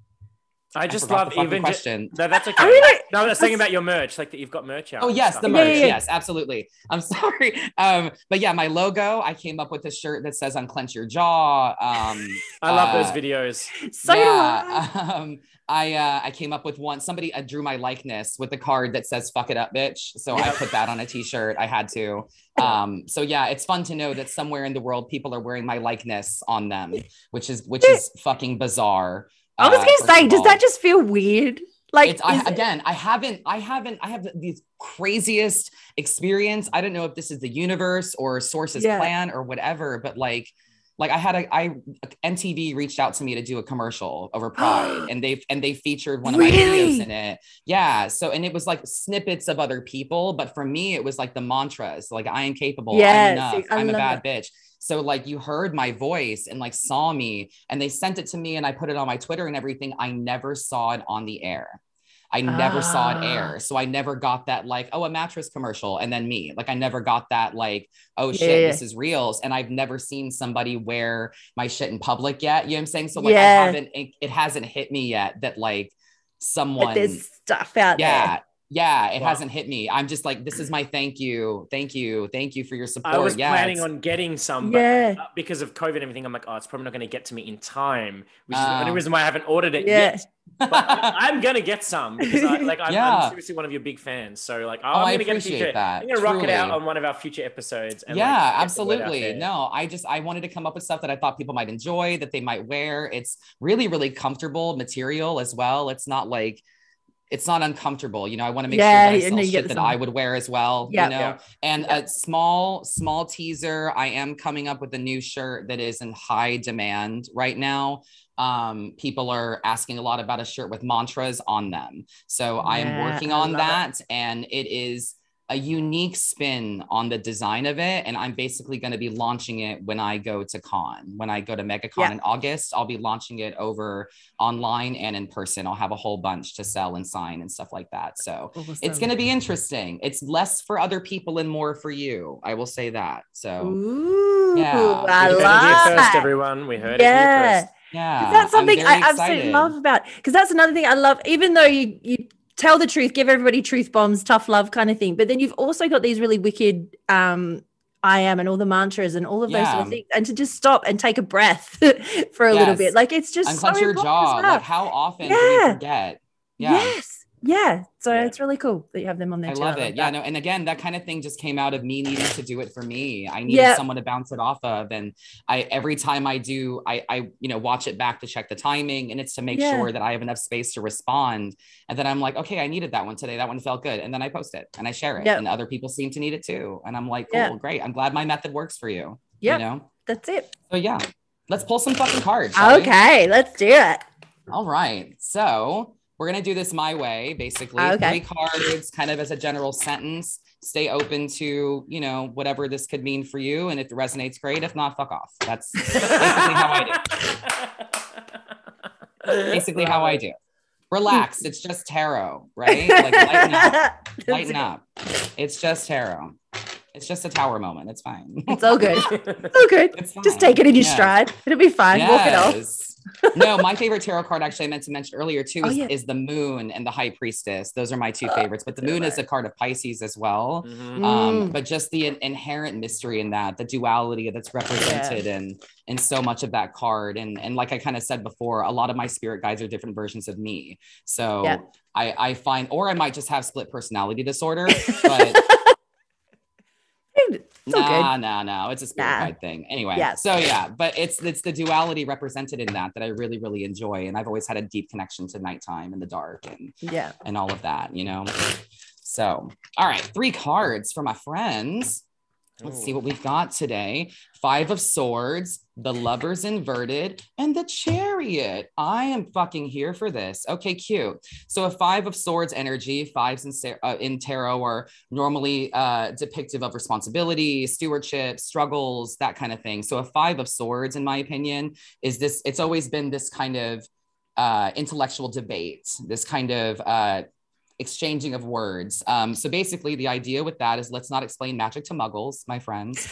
I just forgot love the fucking even question. Ju- no, that's okay. I really- No, I was thinking about your merch, like that you've got merch out. Oh and yes, stuff. the Yeah, merch. yeah, yeah. Yes, absolutely. I'm sorry. Um, but yeah, my logo, I came up with a shirt that says unclench your jaw. Um, I love uh, those videos. So do I. yeah, um, I uh, I came up with one. Somebody uh, drew my likeness with the card that says "fuck it up, bitch." So I put that on a T-shirt. I had to. Um, so yeah, it's fun to know that somewhere in the world, people are wearing my likeness on them, which is which is fucking bizarre. I was Uh, gonna first say, of does all. that just feel weird? Like It's, I, is it- again, I haven't, I haven't, I have these craziest experience. I don't know if this is the universe or source's Yeah. plan or whatever, but like, like I had a, I, M T V reached out to me to do a commercial over Pride and they, and they featured one of my Really? videos in it. Yeah. So, and it was like snippets of other people, but for me, it was like the mantras, like I am capable, Yeah, I'm enough, see, I I'm a love bad bitch. So like you heard my voice and like saw me and they sent it to me and I put it on my Twitter and everything. I never saw it on the air. I never saw it Ah. air. So I never got that like, oh, a mattress commercial and then me. Like I never got that like, oh Yeah, shit, yeah. this is real. And I've never seen somebody wear my shit in public yet. You know what I'm saying? So like Yeah. I haven't, it, it hasn't hit me yet that like someone, like there's stuff out yeah. there. Yeah, it Wow. hasn't hit me. I'm just like, this is my thank you. Thank you. Thank you for your support. I was yeah, planning it's- on getting some, but Yeah. uh, because of COVID and everything, I'm like, oh, it's probably not going to get to me in time, which is Oh. the only reason why I haven't ordered it Yeah. yet. But I- I'm gonna get some because I, like I'm, Yeah. I'm seriously one of your big fans. So like, oh, Oh, I'm I gonna get a appreciate t-shirt. that, I'm gonna rock it out truly. on one of our future episodes. And, yeah, like, get the word out absolutely. there. No, I just I wanted to come up with stuff that I thought people might enjoy, that they might wear. It's really, really comfortable material as well. It's not like it's not uncomfortable. You know, I want to make Yeah, sure that I and sell then you get shit that some- I would wear as well. Yeah. You know, Yeah. and a small, small teaser. I am coming up with a new shirt that is in high demand right now. Um, people are asking a lot about a shirt with mantras on them. So I am Yeah, working I on love it. that. And it is a unique spin on the design of it. And I'm basically going to be launching it when I go to con. When I go to MegaCon Yeah. in August, I'll be launching it over online and in person. I'll have a whole bunch to sell and sign and stuff like that. So it's Awesome. going to be interesting. It's less for other people and more for you. I will say that. So Ooh, Yeah. I We heard love it here first, it. everyone. We heard it Yeah. here first. yeah, 'Cause that's something I'm I very absolutely excited. love about, because that's another thing I love, even though you you tell the truth, give everybody truth bombs, tough love kind of thing, but then you've also got these really wicked um I am, and all the mantras and all of those Yeah. sort of things, and to just stop and take a breath for a Yes. little bit. Like it's just Unclench so your important as jaw. well. Like how often do Yeah. we forget? Yeah. Yes. Yeah. So Yeah. it's really cool that you have them on there I too. love like it. Yeah, that. no, and again, that kind of thing just came out of me needing to do it for me. I needed Yep. someone to bounce it off of. And I every time I do, I I you know watch it back to check the timing, and it's to make Yeah. sure that I have enough space to respond. And then I'm like, okay, I needed that one today. That one felt good. And then I post it and I share it. Yep. And other people seem to need it too. And I'm like, cool, Yep. great. I'm glad my method works for you. Yep. You know? That's it. So yeah, let's pull some fucking cards. shall we? Okay, let's do it. All right. So we're going to do this my way, basically. Okay. Three cards, kind of as a general sentence. Stay open to, you know, whatever this could mean for you. And if it resonates, great. If not, fuck off. That's basically how I do. Basically how I do. Relax. It's just tarot, right? Like lighten up. Lighten up. It's just tarot. It's just a tower moment. It's fine. It's all good. It's all good. It's fine. Just take it in your Yeah. stride. It'll be fine. Walk it off. Yes. No, my favorite tarot card, actually, I meant to mention earlier too, Oh, is, yeah. is the moon and the high priestess. Those are my two Oh, favorites. But the moon is a card of Pisces as well. Mhm. Um, Mm. but just the in- inherent mystery in that, the duality that's represented in in so much of that card. And and like I kind of said before, a lot of my spirit guides are different versions of me. So Yeah. I I find, or I might just have split personality disorder, but. It's all Nah, good. nah, nah. It's a spirit Nah. guide thing. Anyway, Yeah. so yeah, but it's it's the duality represented in that that I really, really enjoy. And I've always had a deep connection to nighttime and the dark and Yeah. and all of that, you know. So, all right, three cards for my friends. Let's see what we've got today. Five of Swords, the Lovers inverted, and the Chariot. I am fucking here for this. Okay, cute. So a Five of Swords energy, fives in, uh, in tarot are normally uh, depictive of responsibility, stewardship, struggles, that kind of thing. So a Five of Swords, in my opinion, is this, it's always been this kind of uh, intellectual debate, this kind of uh, exchanging of words. Um, so basically the idea with that is let's not explain magic to muggles, my friends.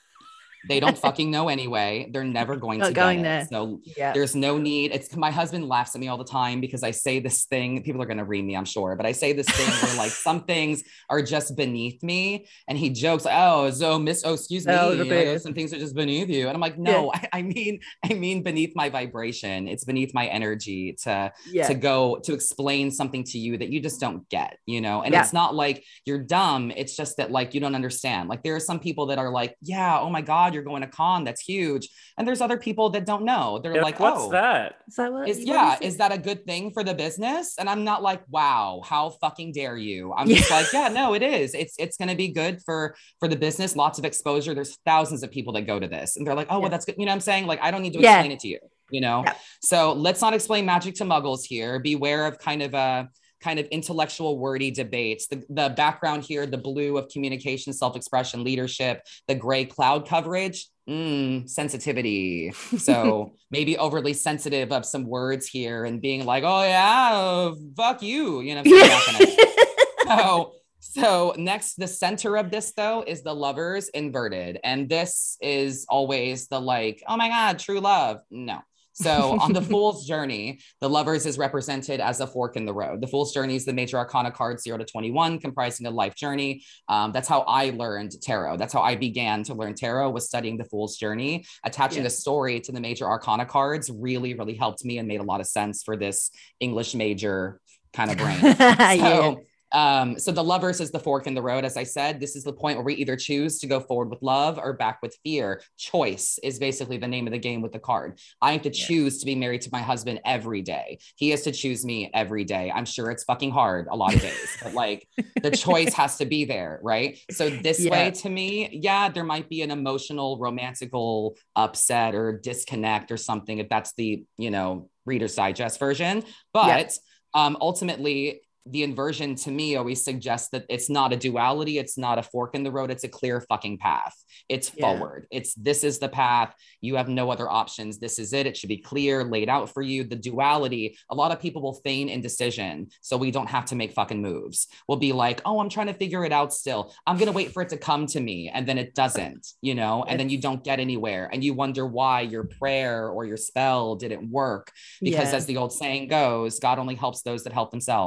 They don't fucking know anyway. They're never going Not to going get there. it. So Yeah. there's no need. It's my husband laughs at me all the time because I say this thing. People are going to read me, I'm sure, but I say this thing where like some things are just beneath me, and he jokes, "Oh, so miss, oh, excuse me, Oh, you the know, bit. some things are just beneath you." And I'm like, no, I, I mean, I mean beneath my vibration. It's beneath my energy to Yeah. to go to explain something to you that you just don't get, you know. And Yeah. it's not like you're dumb. It's just that like you don't understand. Like there are some people that are like, yeah, oh my God, you're going to con. That's huge. And there's other people that don't know. They're Yeah, like, what's oh, that? Is that what? is what yeah, is it? is that a good thing for the business? And I'm not like, wow, how fucking dare you? I'm just like, yeah, no, it is. It's it's going to be good for for the business. Lots of exposure. There's thousands of people that go to this, and they're like, oh, Yeah. well, that's good. You know what I'm saying? Like, I don't need to Yeah. explain it to you. You know. Yeah. So let's not explain magic to muggles here. Beware of kind of a kind of intellectual wordy debates. The, the background here, the blue of communication, self-expression, leadership, the gray cloud coverage, mm, sensitivity. So maybe overly sensitive of some words here and being like, oh yeah, fuck you. You know, that kind of- so so next, the center of this though is the Lovers inverted. And this is always the like, oh my God, true love. No. So on the Fool's Journey, the Lovers is represented as a fork in the road. The Fool's Journey is the major arcana card zero to twenty-one, comprising a life journey. Um, that's how I learned tarot. That's how I began to learn tarot, was studying the Fool's Journey. Attaching Yeah. a story to the major arcana cards really, really helped me and made a lot of sense for this English major kind of brain. Yeah. So, um, so the Lovers is the fork in the road. As I said, this is the point where we either choose to go forward with love or back with fear. Choice is basically the name of the game with the card. I have to Yeah. choose to be married to my husband every day. He has to choose me every day. I'm sure it's fucking hard a lot of days, but like the choice has to be there, right? So this Yeah. way, to me, yeah, there might be an emotional, romantical upset or disconnect or something if that's the, you know, Reader's Digest version. But um, ultimately, the inversion to me always suggests that it's not a duality. It's not a fork in the road. It's a clear fucking path. It's Yeah. forward. It's this is the path. You have no other options. This is it. It should be clear, laid out for you. The duality, a lot of people will feign indecision so we don't have to make fucking moves. We'll be like, oh, I'm trying to figure it out still. I'm going to wait for it to come to me. And then it doesn't, you know, and then you don't get anywhere. And you wonder why your prayer or your spell didn't work. Because Yeah. as the old saying goes, God only helps those that help themselves.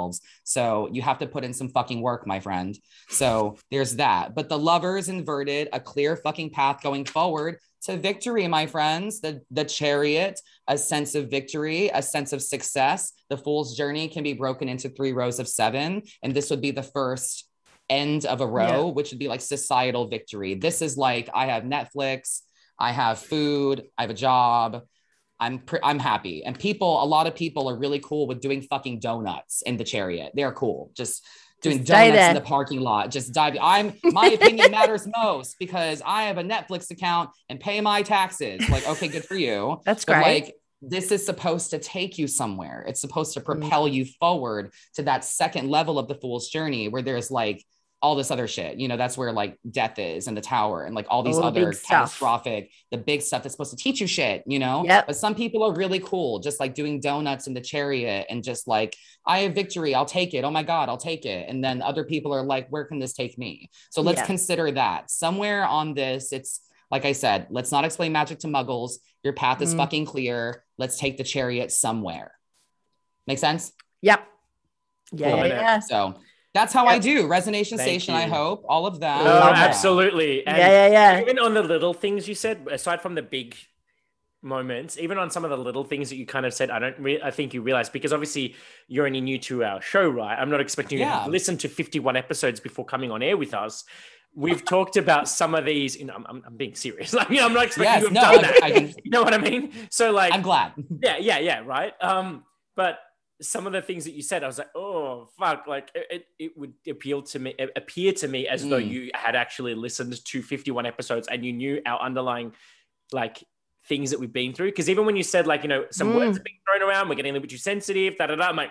So you have to put in some fucking work, my friend. So there's that. But the Lovers inverted, a clear fucking path going forward to victory, my friends. The, the Chariot, a sense of victory, a sense of success. The Fool's journey can be broken into three rows of seven. And this would be the first end of a row, yeah. which would be like societal victory. This is like, I have Netflix, I have food, I have a job. I'm pre- I'm happy. And people, a lot of people are really cool with doing fucking donuts in the Chariot. They're cool. Just doing just donuts in the parking lot. Just dive. I'm my opinion matters most because I have a Netflix account and pay my taxes. Like, okay, good for you. That's but great. Like, this is supposed to take you somewhere. It's supposed to propel mm. you forward to that second level of the Fool's journey where there's like all this other shit, you know, that's where like death is and the tower and like all these all other the catastrophic, the big stuff that's supposed to teach you shit, you know, yep. but some people are really cool. Just like doing donuts in the Chariot and just like, I have victory. I'll take it. Oh my God, I'll take it. And then other people are like, where can this take me? So let's yeah. consider that somewhere on this. It's like I said, let's not explain magic to muggles. Your path is mm. fucking clear. Let's take the Chariot somewhere. Make sense? Yep. Yeah. Cool. yeah, yeah. So that's how yep. I do. Resonation Thank Station, you. I hope. All of that. No, absolutely. And yeah, yeah, yeah. Even on the little things you said, aside from the big moments, even on some of the little things that you kind of said, I don't re- I think you realize, because obviously you're only new to our show, right? I'm not expecting you yeah. to listen to fifty-one episodes before coming on air with us. We've talked about some of these, you know, I'm, I'm, I'm being serious. Like, you know, I'm not expecting yes, you to no, have done that. I can, you know what I mean? So like, I'm glad. Yeah, yeah, yeah, right. Um, but some of the things that you said, I was like, oh fuck, like it, it would appeal to me, appear to me as mm. though you had actually listened to fifty-one episodes and you knew our underlying like things that we've been through. Because even when you said like, you know, some mm. words are being thrown around, we're getting a little bit too sensitive, da da da. I'm like,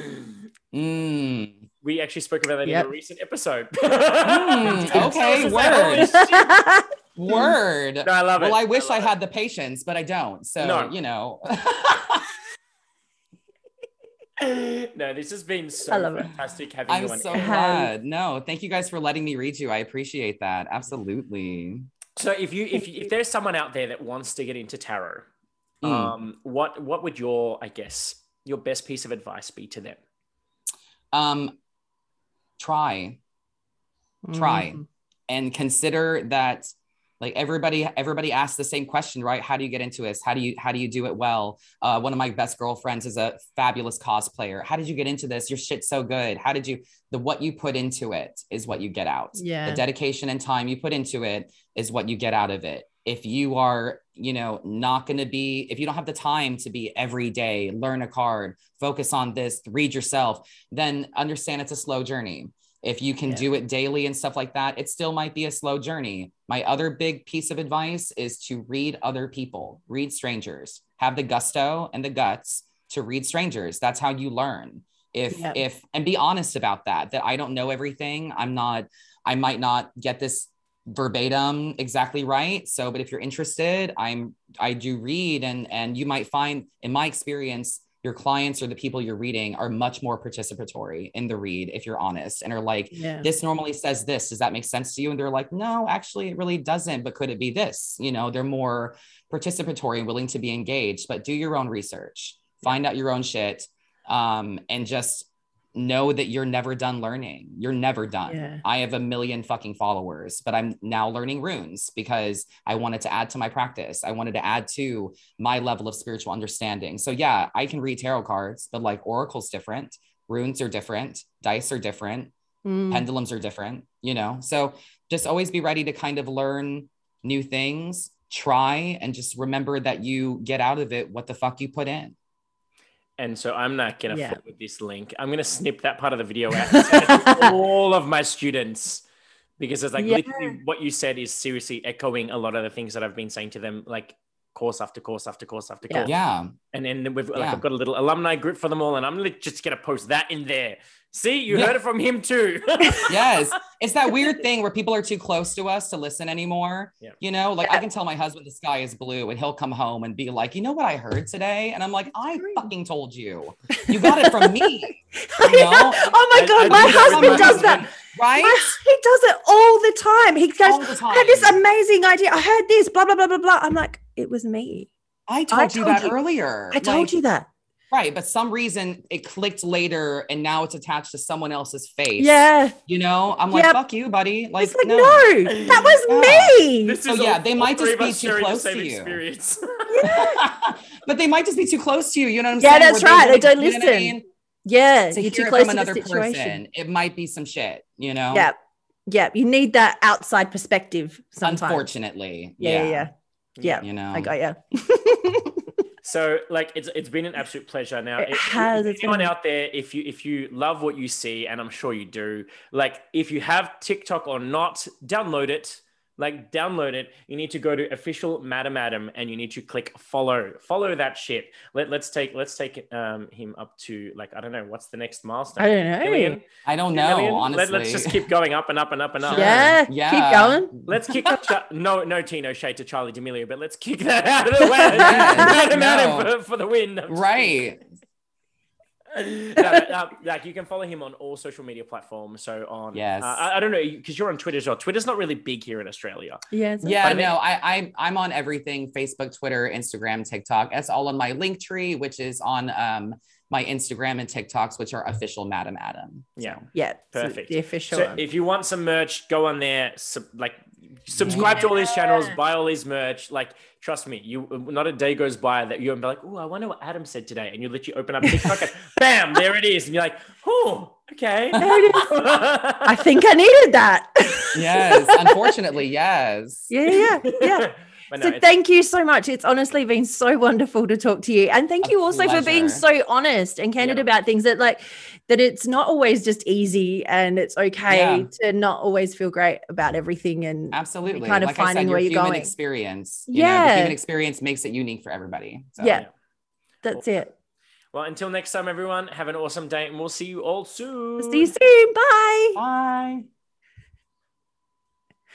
mm. we actually spoke about that yep. in a recent episode. mm, okay, word. Word. No, I love well, it. Well, I wish I, I had it. the patience, but I don't. So, no. you know. No, this has been so fantastic having I'm you on. I'm so glad. No, thank you guys for letting me read you. I appreciate that. Absolutely. So if you if if there's someone out there that wants to get into tarot, mm. um, what what would your, I guess, your best piece of advice be to them? Um, try, try, mm. and consider that. Like everybody, everybody asks the same question, right? How do you get into this? How do you, how do you do it well? Uh, one of my best girlfriends is a fabulous cosplayer. How did you get into this? Your shit's so good. How did you, the, what you put into it is what you get out. Yeah. The dedication and time you put into it is what you get out of it. If you are, you know, not going to be, if you don't have the time to be every day, learn a card, focus on this, read yourself, then understand it's a slow journey. If you can yeah. do it daily and stuff like that, it still might be a slow journey. My other big piece of advice is to read other people, read strangers, have the gusto and the guts to read strangers. That's how you learn. If, yeah. if, and be honest about that, that I don't know everything. I'm not, I might not get this verbatim exactly right. So, but if you're interested, I'm, I do read and, and you might find in my experience, your clients or the people you're reading are much more participatory in the read if you're honest and are like, yeah. this normally says this. Does that make sense to you? And they're like, no, actually it really doesn't, but could it be this? You know, they're more participatory and willing to be engaged, but do your own research, find out your own shit, um, and just know that you're never done learning. You're never done. Yeah. I have a million fucking followers, but I'm now learning runes because I wanted to add to my practice. I wanted to add to my level of spiritual understanding. So yeah, I can read tarot cards, but like oracle's different. Runes are different. Dice are different. Mm. Pendulums are different, you know? So just always be ready to kind of learn new things, try, and just remember that you get out of it what the fuck you put in. And so I'm not going to yeah. flip with this link. I'm going to snip that part of the video out and send it to all of my students, because it's like yeah. literally what you said is seriously echoing a lot of the things that I've been saying to them, like course after course after course after course. Yeah. And then we've like, yeah. I've got a little alumni group for them all, and I'm just going to post that in there. See, you yeah. heard it from him too. Yes. It's that weird thing where people are too close to us to listen anymore. Yeah. You know, like I can tell my husband the sky is blue and he'll come home and be like, you know what I heard today? And I'm like, I fucking told you. You got it from me. You know? Oh my God, I, I my do husband that my does husband, that. Right? My, he does it all the time. He goes, the time. I had this amazing idea. I heard this, blah, blah, blah, blah, blah. I'm like, it was me. I told, I told you that you. earlier. I told like, you that. Right. But some reason it clicked later and now it's attached to someone else's face. Yeah. You know, I'm like, Yep. fuck you, buddy. Like, It's like, no. no, that was Yeah. me. This So is yeah, all- they all might three just of be us too sharing the close same to you. experience. But they might just be too close to you. You know what I'm Yeah, saying? that's Where right. They really- don't you know what I listen. mean? Yeah, To you're hear too it close from to the another situation. person, it might be some shit, you know? Yeah, yeah. You need that outside perspective sometimes. Unfortunately. Yeah, yeah, yeah. Yeah, You know, I got you. So, like, it's it's been an absolute pleasure. Now, It if, has, if it's anyone been- out there, if you if you love what you see, and I'm sure you do, like, if you have TikTok or not, download it. Like, download it. You need to go to official Madam Adam, and you need to click follow. Follow that shit. Let let's take let's take um him up to, like, I don't know, what's the next milestone? I don't know. Million? I don't Two know, million? honestly. Let, us just keep going up and up and up and up. Sure. Yeah, Yeah. keep going. Let's kick Cha- no no Tino shade to Charlie D'Amelio, but let's kick that out of the way. Yes, Madam no. Adam for, for the win. I'm just Right. no, but, uh, like, you can follow him on all social media platforms. So on, Yes. uh, I, I don't know, because you're on Twitter as well. Twitter's not really big here in Australia. Yeah, it's Yeah, But I mean- no, I, I I'm on everything: Facebook, Twitter, Instagram, TikTok. That's all on my link tree, which is on um my Instagram and TikToks, which are official Madam Adam. So, Yeah. yeah, so Perfect. the official. So one. if you want some merch, go on there. Sub, like, subscribe to all these channels, buy all these merch. Like, trust me, you not a day goes by that you'll be like, oh, I wonder what Adam said today, and you literally open up TikTok and bam, there it is, and you're like, oh, okay. There it is. I think I needed that. Yes, unfortunately, yes. yeah, yeah, yeah. But no, So it's- thank you so much. It's honestly been so wonderful to talk to you. And thank A you also for being pleasure. so honest and candid Yeah. about things that like that it's not always just easy and it's okay Yeah. to not always feel great about everything and Absolutely. kind of like I finding said, where your you're human going. experience. You know, Yeah. the human experience makes it unique for everybody. So. Yeah. That's it. well, until next time, everyone, have an awesome day, and we'll see you all soon. See you soon. Bye. Bye.